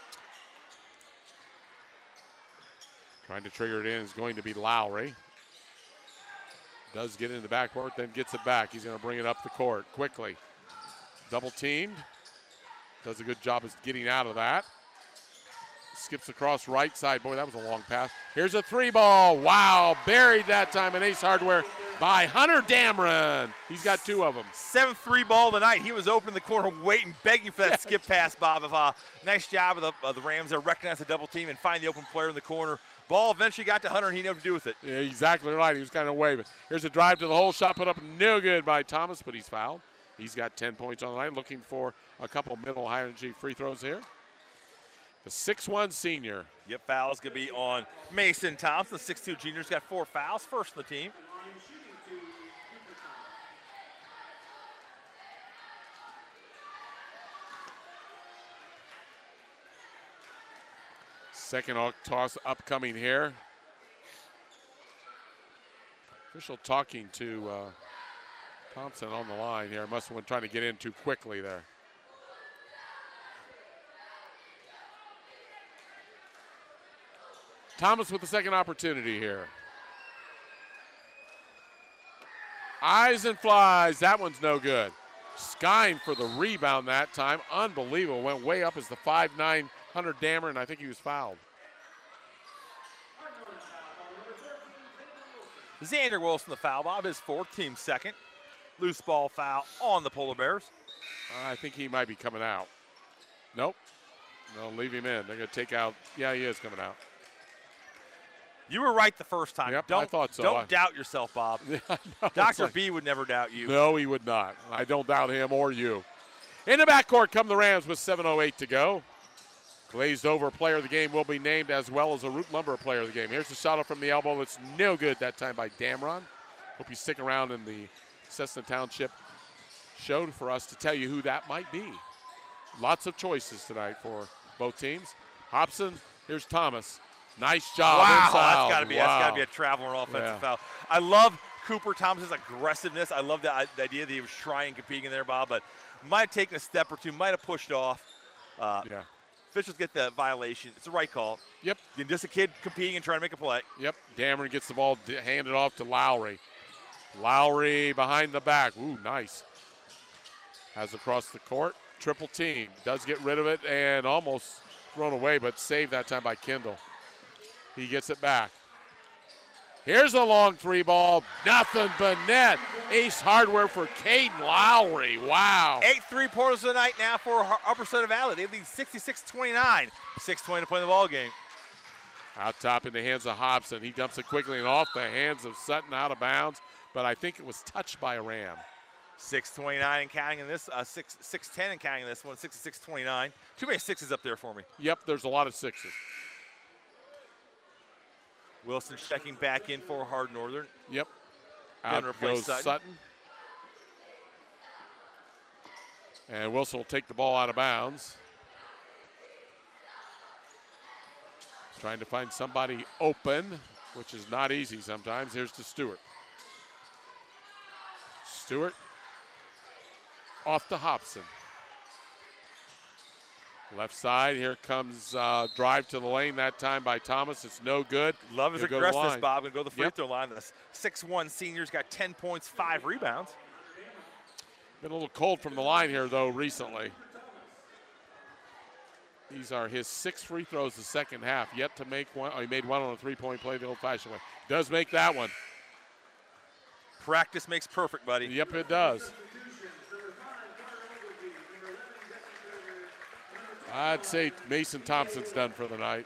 Trying to trigger it in is going to be Lowry. Does get into the backcourt, then gets it back. He's going to bring it up the court quickly. Double teamed. Does a good job of getting out of that. Skips across right side. Boy, that was a long pass. Here's a three ball. Wow, buried that time in Ace Hardware by Hunter Dameron. He's got two of them. seventh three ball tonight. He was open in the corner waiting, begging for that yes. skip pass, Bob. Of, uh, nice job of the, of the Rams there. Recognize the double team and find the open player in the corner. Ball eventually got to Hunter, and he knew what to do with it. Yeah, exactly right. He was kind of waving. Here's a drive to the hole. Shot put up no good by Thomas, but he's fouled. He's got ten points on the line. Looking for a couple middle high energy free throws here. The six one senior. Yep, foul's going to be on Mason Thompson. The six two junior's got four fouls, first in the team. Second toss upcoming here. Official talking to uh, Thompson on the line here. Must have been trying to get in too quickly there. Thomas with the second opportunity here. Eyes and flies. That one's no good. Skine for the rebound that time. Unbelievable. Went way up as the five nine Hunter Dameron, and I think he was fouled. Xander Wilson, the foul, Bob, his fourth, team second. Loose ball foul on the Polar Bears. Uh, I think he might be coming out. Nope. No, leave him in. They're going to take out. Yeah, he is coming out. You were right the first time. Yep, don't, I thought so. Don't I, doubt yourself, Bob. Yeah, Doctor like, B would never doubt you. No, he would not. I don't doubt him or you. In the backcourt come the Rams with seven oh eight to go. Glazed over player of the game will be named, as well as a Root Lumber player of the game. Here's the shot up from the elbow. It's no good that time by Dameron. Hope you stick around in the Cessna Township show for us to tell you who that might be. Lots of choices tonight for both teams. Hobson, here's Thomas. Nice job. Wow, inside. that's got to be wow. that's got to be a traveling offensive Yeah. foul. I love Cooper Thomas's aggressiveness. I love that the idea that he was trying competing in there, Bob, but might have taken a step or two, might have pushed off. Uh, yeah. Officials get the violation. It's the right call. Yep. Just a kid competing and trying to make a play. Yep. Dameron gets the ball handed off to Lowry. Lowry behind the back. Ooh, nice. Has across the court. Triple team. Does get rid of it and almost thrown away, but saved that time by Kendall. He gets it back. Here's a long three ball. Nothing but net. Ace Hardware for Caden Lowry. Wow. Eight three-pointers tonight now for Upper Center Valley. They lead sixty-six twenty-nine. six twenty to play the ball game. Out top in the hands of Hobson. He dumps it quickly and off the hands of Sutton out of bounds, but I think it was touched by a Ram. six twenty-nine and counting in this, uh, six ten and counting in this one, sixty-six twenty-nine. Too many sixes up there for me. Yep, there's a lot of sixes. Wilson checking back in for Hard Northern. Yep. Out goes Sutton. Sutton. And Wilson will take the ball out of bounds. Trying to find somebody open, which is not easy sometimes. Here's to Stewart. Stewart off to Hobson. Left side, here comes uh, drive to the lane that time by Thomas. It's no good. Love his He'll go to the aggressiveness, line. Bob. Going to go to the free Yep. throw line. The six one senior's got ten points, five rebounds. Been a little cold from the line here, though, recently. These are his six free throws the second half. Yet to make one. Oh, he made one on a three-point play the old-fashioned way. Does make that one. Practice makes perfect, buddy. Yep, it does. I'd say Mason Thompson's done for the night.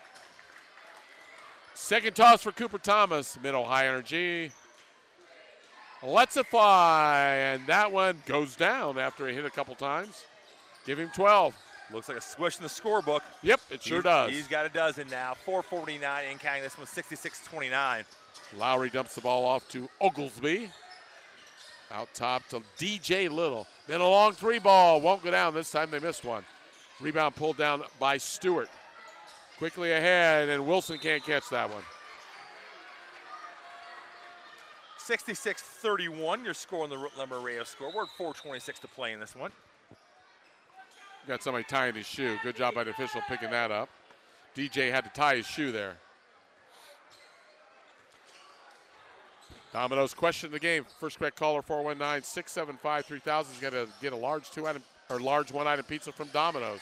Second toss for Cooper Thomas. Middle high energy. Lets it fly, and that one goes down after he hit a couple times. Give him twelve. Looks like a swish in the scorebook. Yep, it sure he's, does. He's got a dozen now. four forty-nine and counting this one, sixty-six twenty-nine. Lowry dumps the ball off to Oglesby. Out top to D J Little. Then a long three ball. Won't go down. This time they missed one. Rebound pulled down by Stewart. Quickly ahead, and Wilson can't catch that one. sixty-six thirty-one, your score on the Root Lumber Radio scoreboard. four twenty-six to play in this one. Got somebody tying his shoe. Good job by the official picking that up. D J had to tie his shoe there. Domino's question of the game. First correct caller, four one nine, six seven five, three thousand. He's got to get a large two-item or large one-item pizza from Domino's.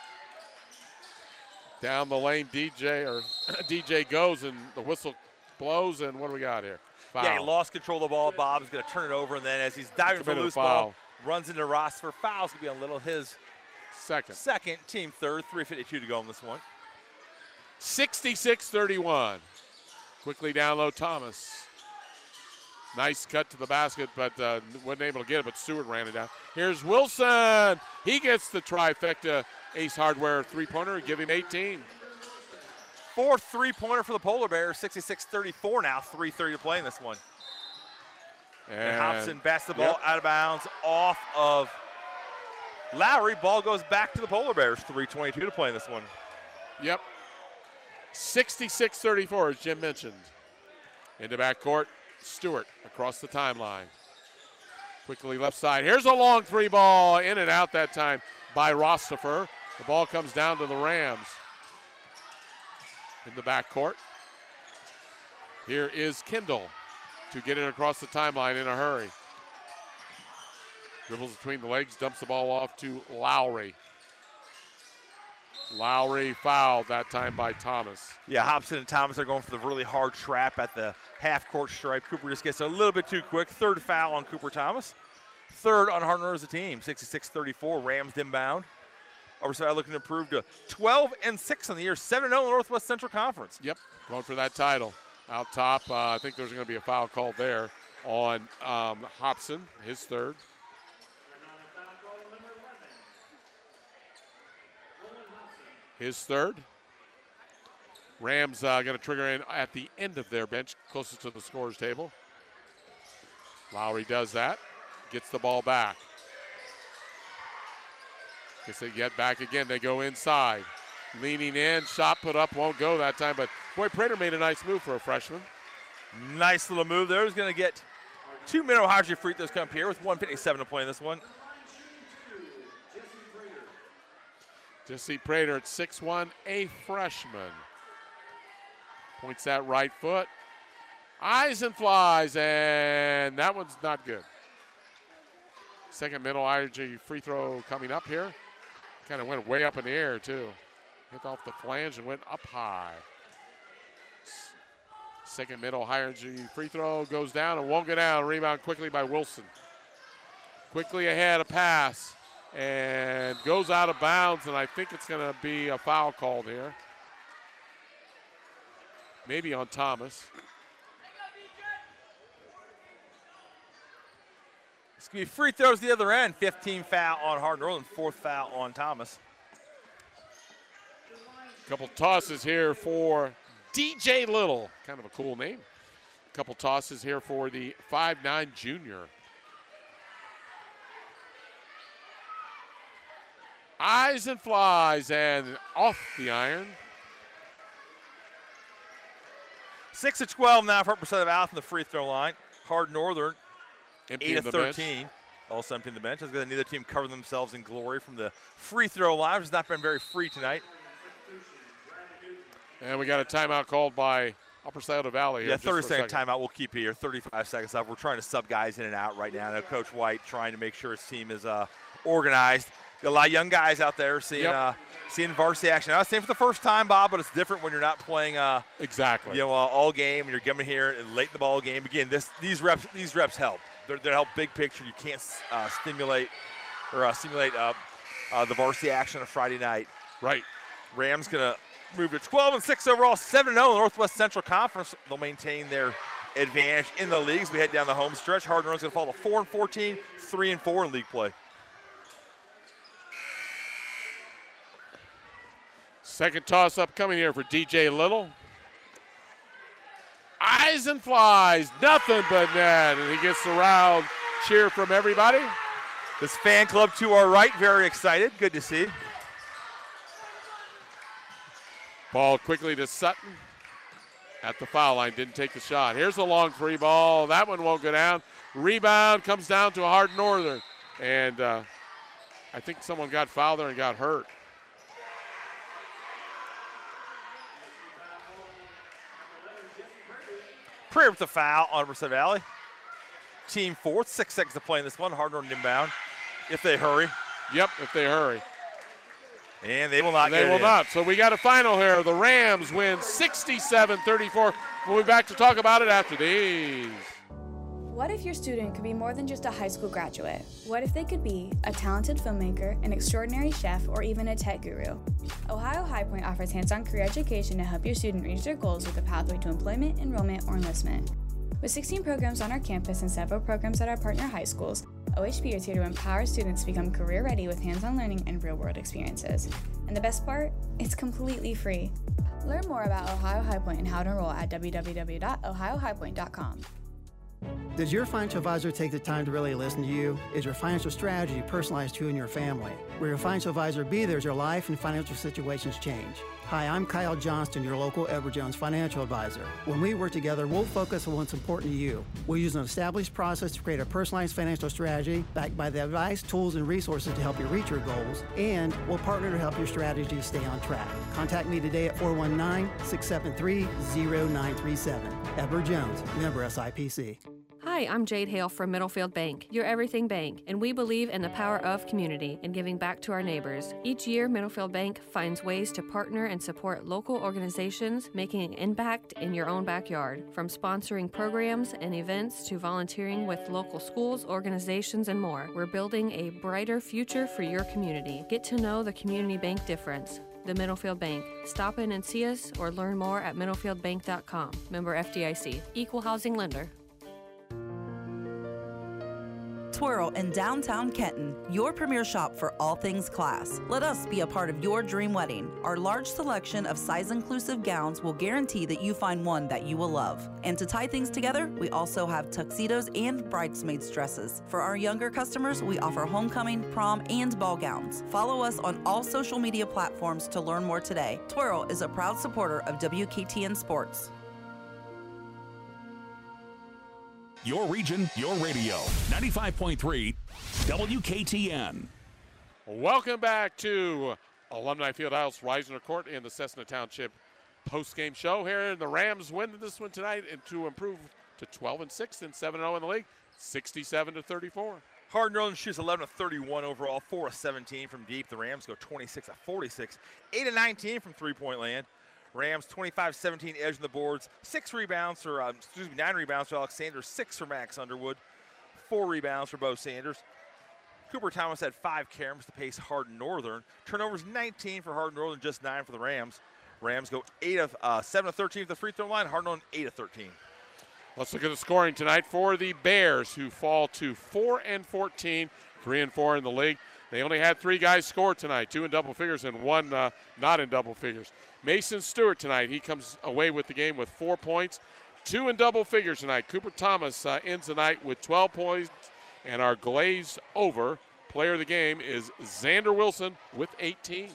Down the lane, D J or D J goes, and the whistle blows. And what do we got here? Foul. Yeah, he lost control of the ball. Bob's going to turn it over, and then as he's diving for a loose ball, runs into Rossiter. Foul's going to be on Little, his second. Second, team third. three fifty-two to go on this one. sixty-six thirty-one. Quickly down low, Thomas. Nice cut to the basket, but uh, wasn't able to get it, but Stewart ran it down. Here's Wilson. He gets the trifecta Ace Hardware three-pointer, give him eighteen. Fourth three-pointer for the Polar Bears, sixty-six thirty-four now, three thirty to play in this one. And, and Hobson bats the ball yep. out of bounds off of Lowry. Ball goes back to the Polar Bears, three twenty-two to play in this one. Yep. sixty-six thirty-four, as Jim mentioned. Into backcourt, Stewart across the timeline. Quickly left side. Here's a long three ball, in and out that time by Rostifer. The ball comes down to the Rams. In the backcourt. Here is Kendall to get it across the timeline in a hurry. Dribbles between the legs, dumps the ball off to Lowry. Lowry fouled that time by Thomas. Yeah, Hobson and Thomas are going for the really hard trap at the half-court stripe. Cooper just gets a little bit too quick. Third foul on Cooper Thomas. Third on Hardin as a team, sixty-six thirty-four. Rams inbound. Overside looking to improve to twelve and six on the year, seven and oh in the Northwest Central Conference. Yep, going for that title. Out top, uh, I think there's going to be a foul called there on um, Hobson, his third. His third. Rams uh, going to trigger in at the end of their bench, closest to the scorer's table. Lowry does that, gets the ball back. Guess they get back again. They go inside. Leaning in, shot put up, won't go that time, but boy, Prater made a nice move for a freshman. Nice little move there. He's going to get two Mineral Hydro free throws come here with one fifty-seven to play in this one. Jesse Prater at six one, a freshman. Points that right foot. Eyes and flies, and that one's not good. Second middle I G free throw coming up here. Kind of went way up in the air, too. Hit off the flange and went up high. Second middle high energy free throw goes down and won't go down. Rebound quickly by Wilson. Quickly ahead, a pass. And goes out of bounds, and I think it's going to be a foul called here. Maybe on Thomas. It's going to be free throws the other end. fifteen foul on Hardin Northern, fourth foul on Thomas. Couple tosses here for D J Little. Kind of a cool name. Couple tosses here for the five nine junior. Eyes and flies, and off the iron. six of twelve now for Upper Side of Allen from the free throw line. Hardin Northern, Emptying eight of thirteen. Also emptying the bench. I was going to neither team cover themselves in glory from the free throw line, which has not been very free tonight. And we got a timeout called by Upper Scioto Valley here. Yeah, thirty second timeout. We'll keep it here. thirty-five seconds left. We're trying to sub guys in and out right now. Now Coach White trying to make sure his team is uh, organized. Got a lot of young guys out there seeing yep. uh, seeing varsity action. I was saying for the first time, Bob, but it's different when you're not playing. Uh, exactly. You know, uh, all game. And you're coming here and late in the ball game. Again, this these reps these reps help. They're, they help big picture. You can't uh, stimulate or uh, simulate uh, uh, the varsity action on a Friday night. Right. Rams gonna move to twelve and six overall, seven and oh in the Northwest Central Conference. They'll maintain their advantage in the leagues. We head down the home stretch. Hardin Northern's gonna fall to four and fourteen, three and four in league play. Second toss-up coming here for D J Little. Eyes and flies, nothing but net, and he gets the round cheer from everybody. This fan club to our right, very excited. Good to see. Ball quickly to Sutton at the foul line, didn't take the shot. Here's a long free ball. That one won't go down. Rebound comes down to Hardin Northern, and uh, I think someone got fouled there and got hurt. Prayer with the foul on Merced Valley. Team fourth, six seconds to play in this one. Hardin Northern inbound if they hurry. Yep, if they hurry. And they will not and get They it will in. not. So we got a final here. The Rams win sixty-seven thirty-four. We'll be back to talk about it after these. What if your student could be more than just a high school graduate? What if they could be a talented filmmaker, an extraordinary chef, or even a tech guru? Ohio High Point offers hands-on career education to help your student reach their goals with a pathway to employment, enrollment, or enlistment. With sixteen programs on our campus and several programs at our partner high schools, O H P is here to empower students to become career-ready with hands-on learning and real-world experiences. And the best part? It's completely free. Learn more about Ohio High Point and how to enroll at w w w dot ohio high point dot com. Does your financial advisor take the time to really listen to you? Is your financial strategy personalized to you and your family? Will your financial advisor be there as your life and financial situations change? Hi, I'm Kyle Johnston, your local Edward Jones financial advisor. When we work together, we'll focus on what's important to you. We'll use an established process to create a personalized financial strategy backed by the advice, tools, and resources to help you reach your goals, and we'll partner to help your strategy stay on track. Contact me today at four one nine, six seven three, zero nine three seven. Edward Jones, member S I P C. Hi, I'm Jade Hale from Middlefield Bank, your everything bank, and we believe in the power of community and giving back to our neighbors. Each year, Middlefield Bank finds ways to partner and support local organizations, making an impact in your own backyard. From sponsoring programs and events to volunteering with local schools, organizations, and more, we're building a brighter future for your community. Get to know the community bank difference. The Middlefield Bank. Stop in and see us or learn more at middlefield bank dot com. Member F D I C. Equal housing lender. Twirl in downtown Kenton, your premier shop for all things class. Let us be a part of your dream wedding. Our large selection of size-inclusive gowns will guarantee that you find one that you will love. And to tie things together, we also have tuxedos and bridesmaids dresses. For our younger customers, we offer homecoming, prom, and ball gowns. Follow us on all social media platforms to learn more today. Twirl is a proud supporter of W K T N Sports. Your region, your radio. ninety-five point three W K T N. Welcome back to Alumni Fieldhouse, Reisner Court in the Cessna Township post-game show here. The Rams win this one tonight and to improve to twelve and six and seven and oh in the league, sixty-seven to thirty-four. Hardin Northern shoots eleven of thirty-one overall, four of seventeen from deep. The Rams go twenty-six of forty-six, eight of nineteen from three-point land. Rams twenty-five seventeen edge on the boards, six rebounds for, um, excuse me, nine rebounds for Alex Sanders, six for Max Underwood, four rebounds for Bo Sanders. Cooper Thomas had five caroms to pace Hardin Northern. Turnovers nineteen for Hardin Northern, just nine for the Rams. Rams go eight of uh, seven of thirteen at the free throw line. Hardin Northern eight of thirteen. Let's look at the scoring tonight for the Bears, who fall to four and fourteen, three and four in the league. They only had three guys score tonight, two in double figures and one uh, not in double figures. Mason Stewart tonight, he comes away with the game with four points, two in double figures tonight. Cooper Thomas uh, ends the night with twelve points, and our glaze over player of the game is Xander Wilson with eighteen.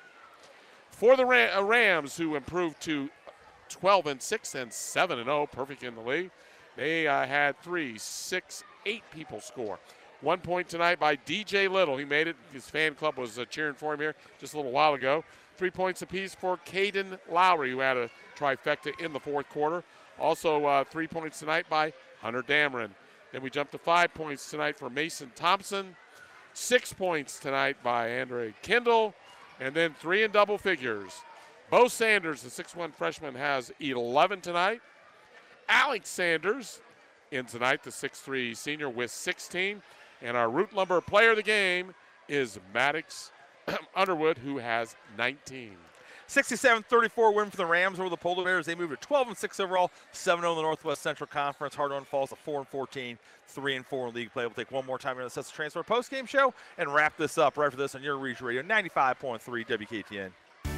For the Ram- uh, Rams, who improved to twelve and six and seven and oh, perfect in the league, they uh, had three, six, eight people score. One point tonight by D J Little. He made it. His fan club was uh, cheering for him here just a little while ago. Three points apiece for Caden Lowry, who had a trifecta in the fourth quarter. Also uh, three points tonight by Hunter Dameron. Then we jump to five points tonight for Mason Thompson. Six points tonight by Andre Kendall. And then three in double figures. Bo Sanders, the six one freshman, has eleven tonight. Alex Sanders ends tonight, the six three senior, with sixteen. And our Root Lumber player of the game is Maddox Underwood, who has nineteen. sixty-seven thirty-four win for the Rams over the Polar Bears. They move to twelve and six overall, seven and oh in the Northwest Central Conference. Hardin falls to four and fourteen, three and four in league play. We'll take one more time here on the Cessna Transfer post-game show and wrap this up right after this on your Region Radio, ninety-five point three W K T N.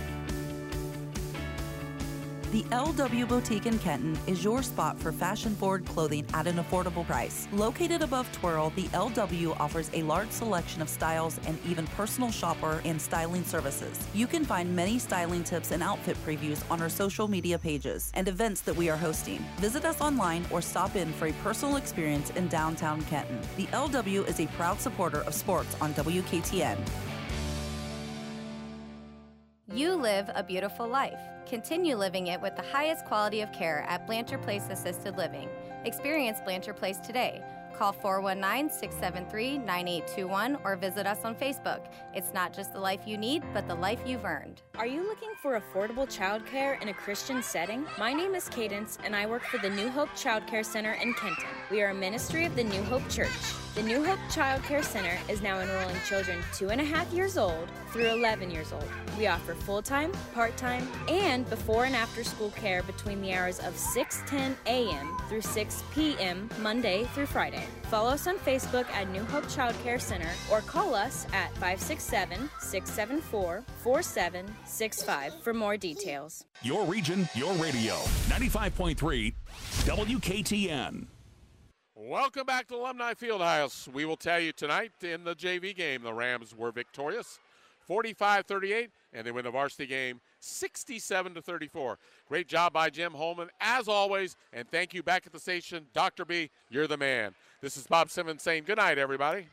The L W Boutique in Kenton is your spot for fashion-forward clothing at an affordable price. Located above Twirl, the L W offers a large selection of styles and even personal shopper and styling services. You can find many styling tips and outfit previews on our social media pages and events that we are hosting. Visit us online or stop in for a personal experience in downtown Kenton. The L W is a proud supporter of sports on W K T N. You live a beautiful life. Continue living it with the highest quality of care at Blanchard Place Assisted Living. Experience Blanchard Place today. Call four one nine, six seven three, nine eight two one or visit us on Facebook. It's not just the life you need, but the life you've earned. Are you looking for affordable childcare in a Christian setting? My name is Cadence, and I work for the New Hope Child Care Center in Kenton. We are a ministry of the New Hope Church. The New Hope Child Care Center is now enrolling children two and a half years old through eleven years old. We offer full-time, part-time, and before and after school care between the hours of six ten a m through six p m Monday through Friday. Follow us on Facebook at New Hope Child Care Center or call us at five six seven, six seven four, four seven six five for more details. Your region, your radio. ninety-five point three W K T N. Welcome back to Alumni Fieldhouse. We will tell you tonight in the J V game, the Rams were victorious, forty-five thirty-eight, and they win the varsity game sixty-seven to thirty-four. Great job by Jim Holman, as always, and thank you back at the station. Doctor B, you're the man. This is Bob Simmons saying good night, everybody.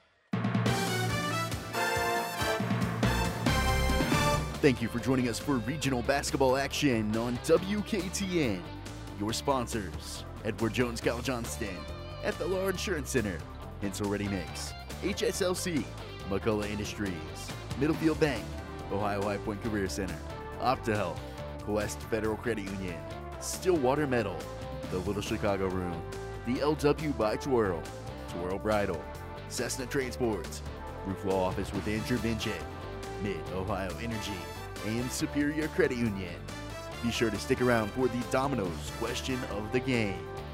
Thank you for joining us for regional basketball action on W K T N. Your sponsors, Edward Jones Kyle Johnston, F L R Insurance Center, Hensel Ready Mix, H S L C, McCullough Industries, Middlefield Bank, Ohio High Point Career Center, OptaHealth, Quest Federal Credit Union, Stillwater Metal, The Little Chicago Room, the L W by Twirl, Twirl Bridal, Cessna Transports, Roof Law Office with Andrew Vinche, Mid-Ohio Energy, and Superior Credit Union. Be sure to stick around for the Domino's question of the game.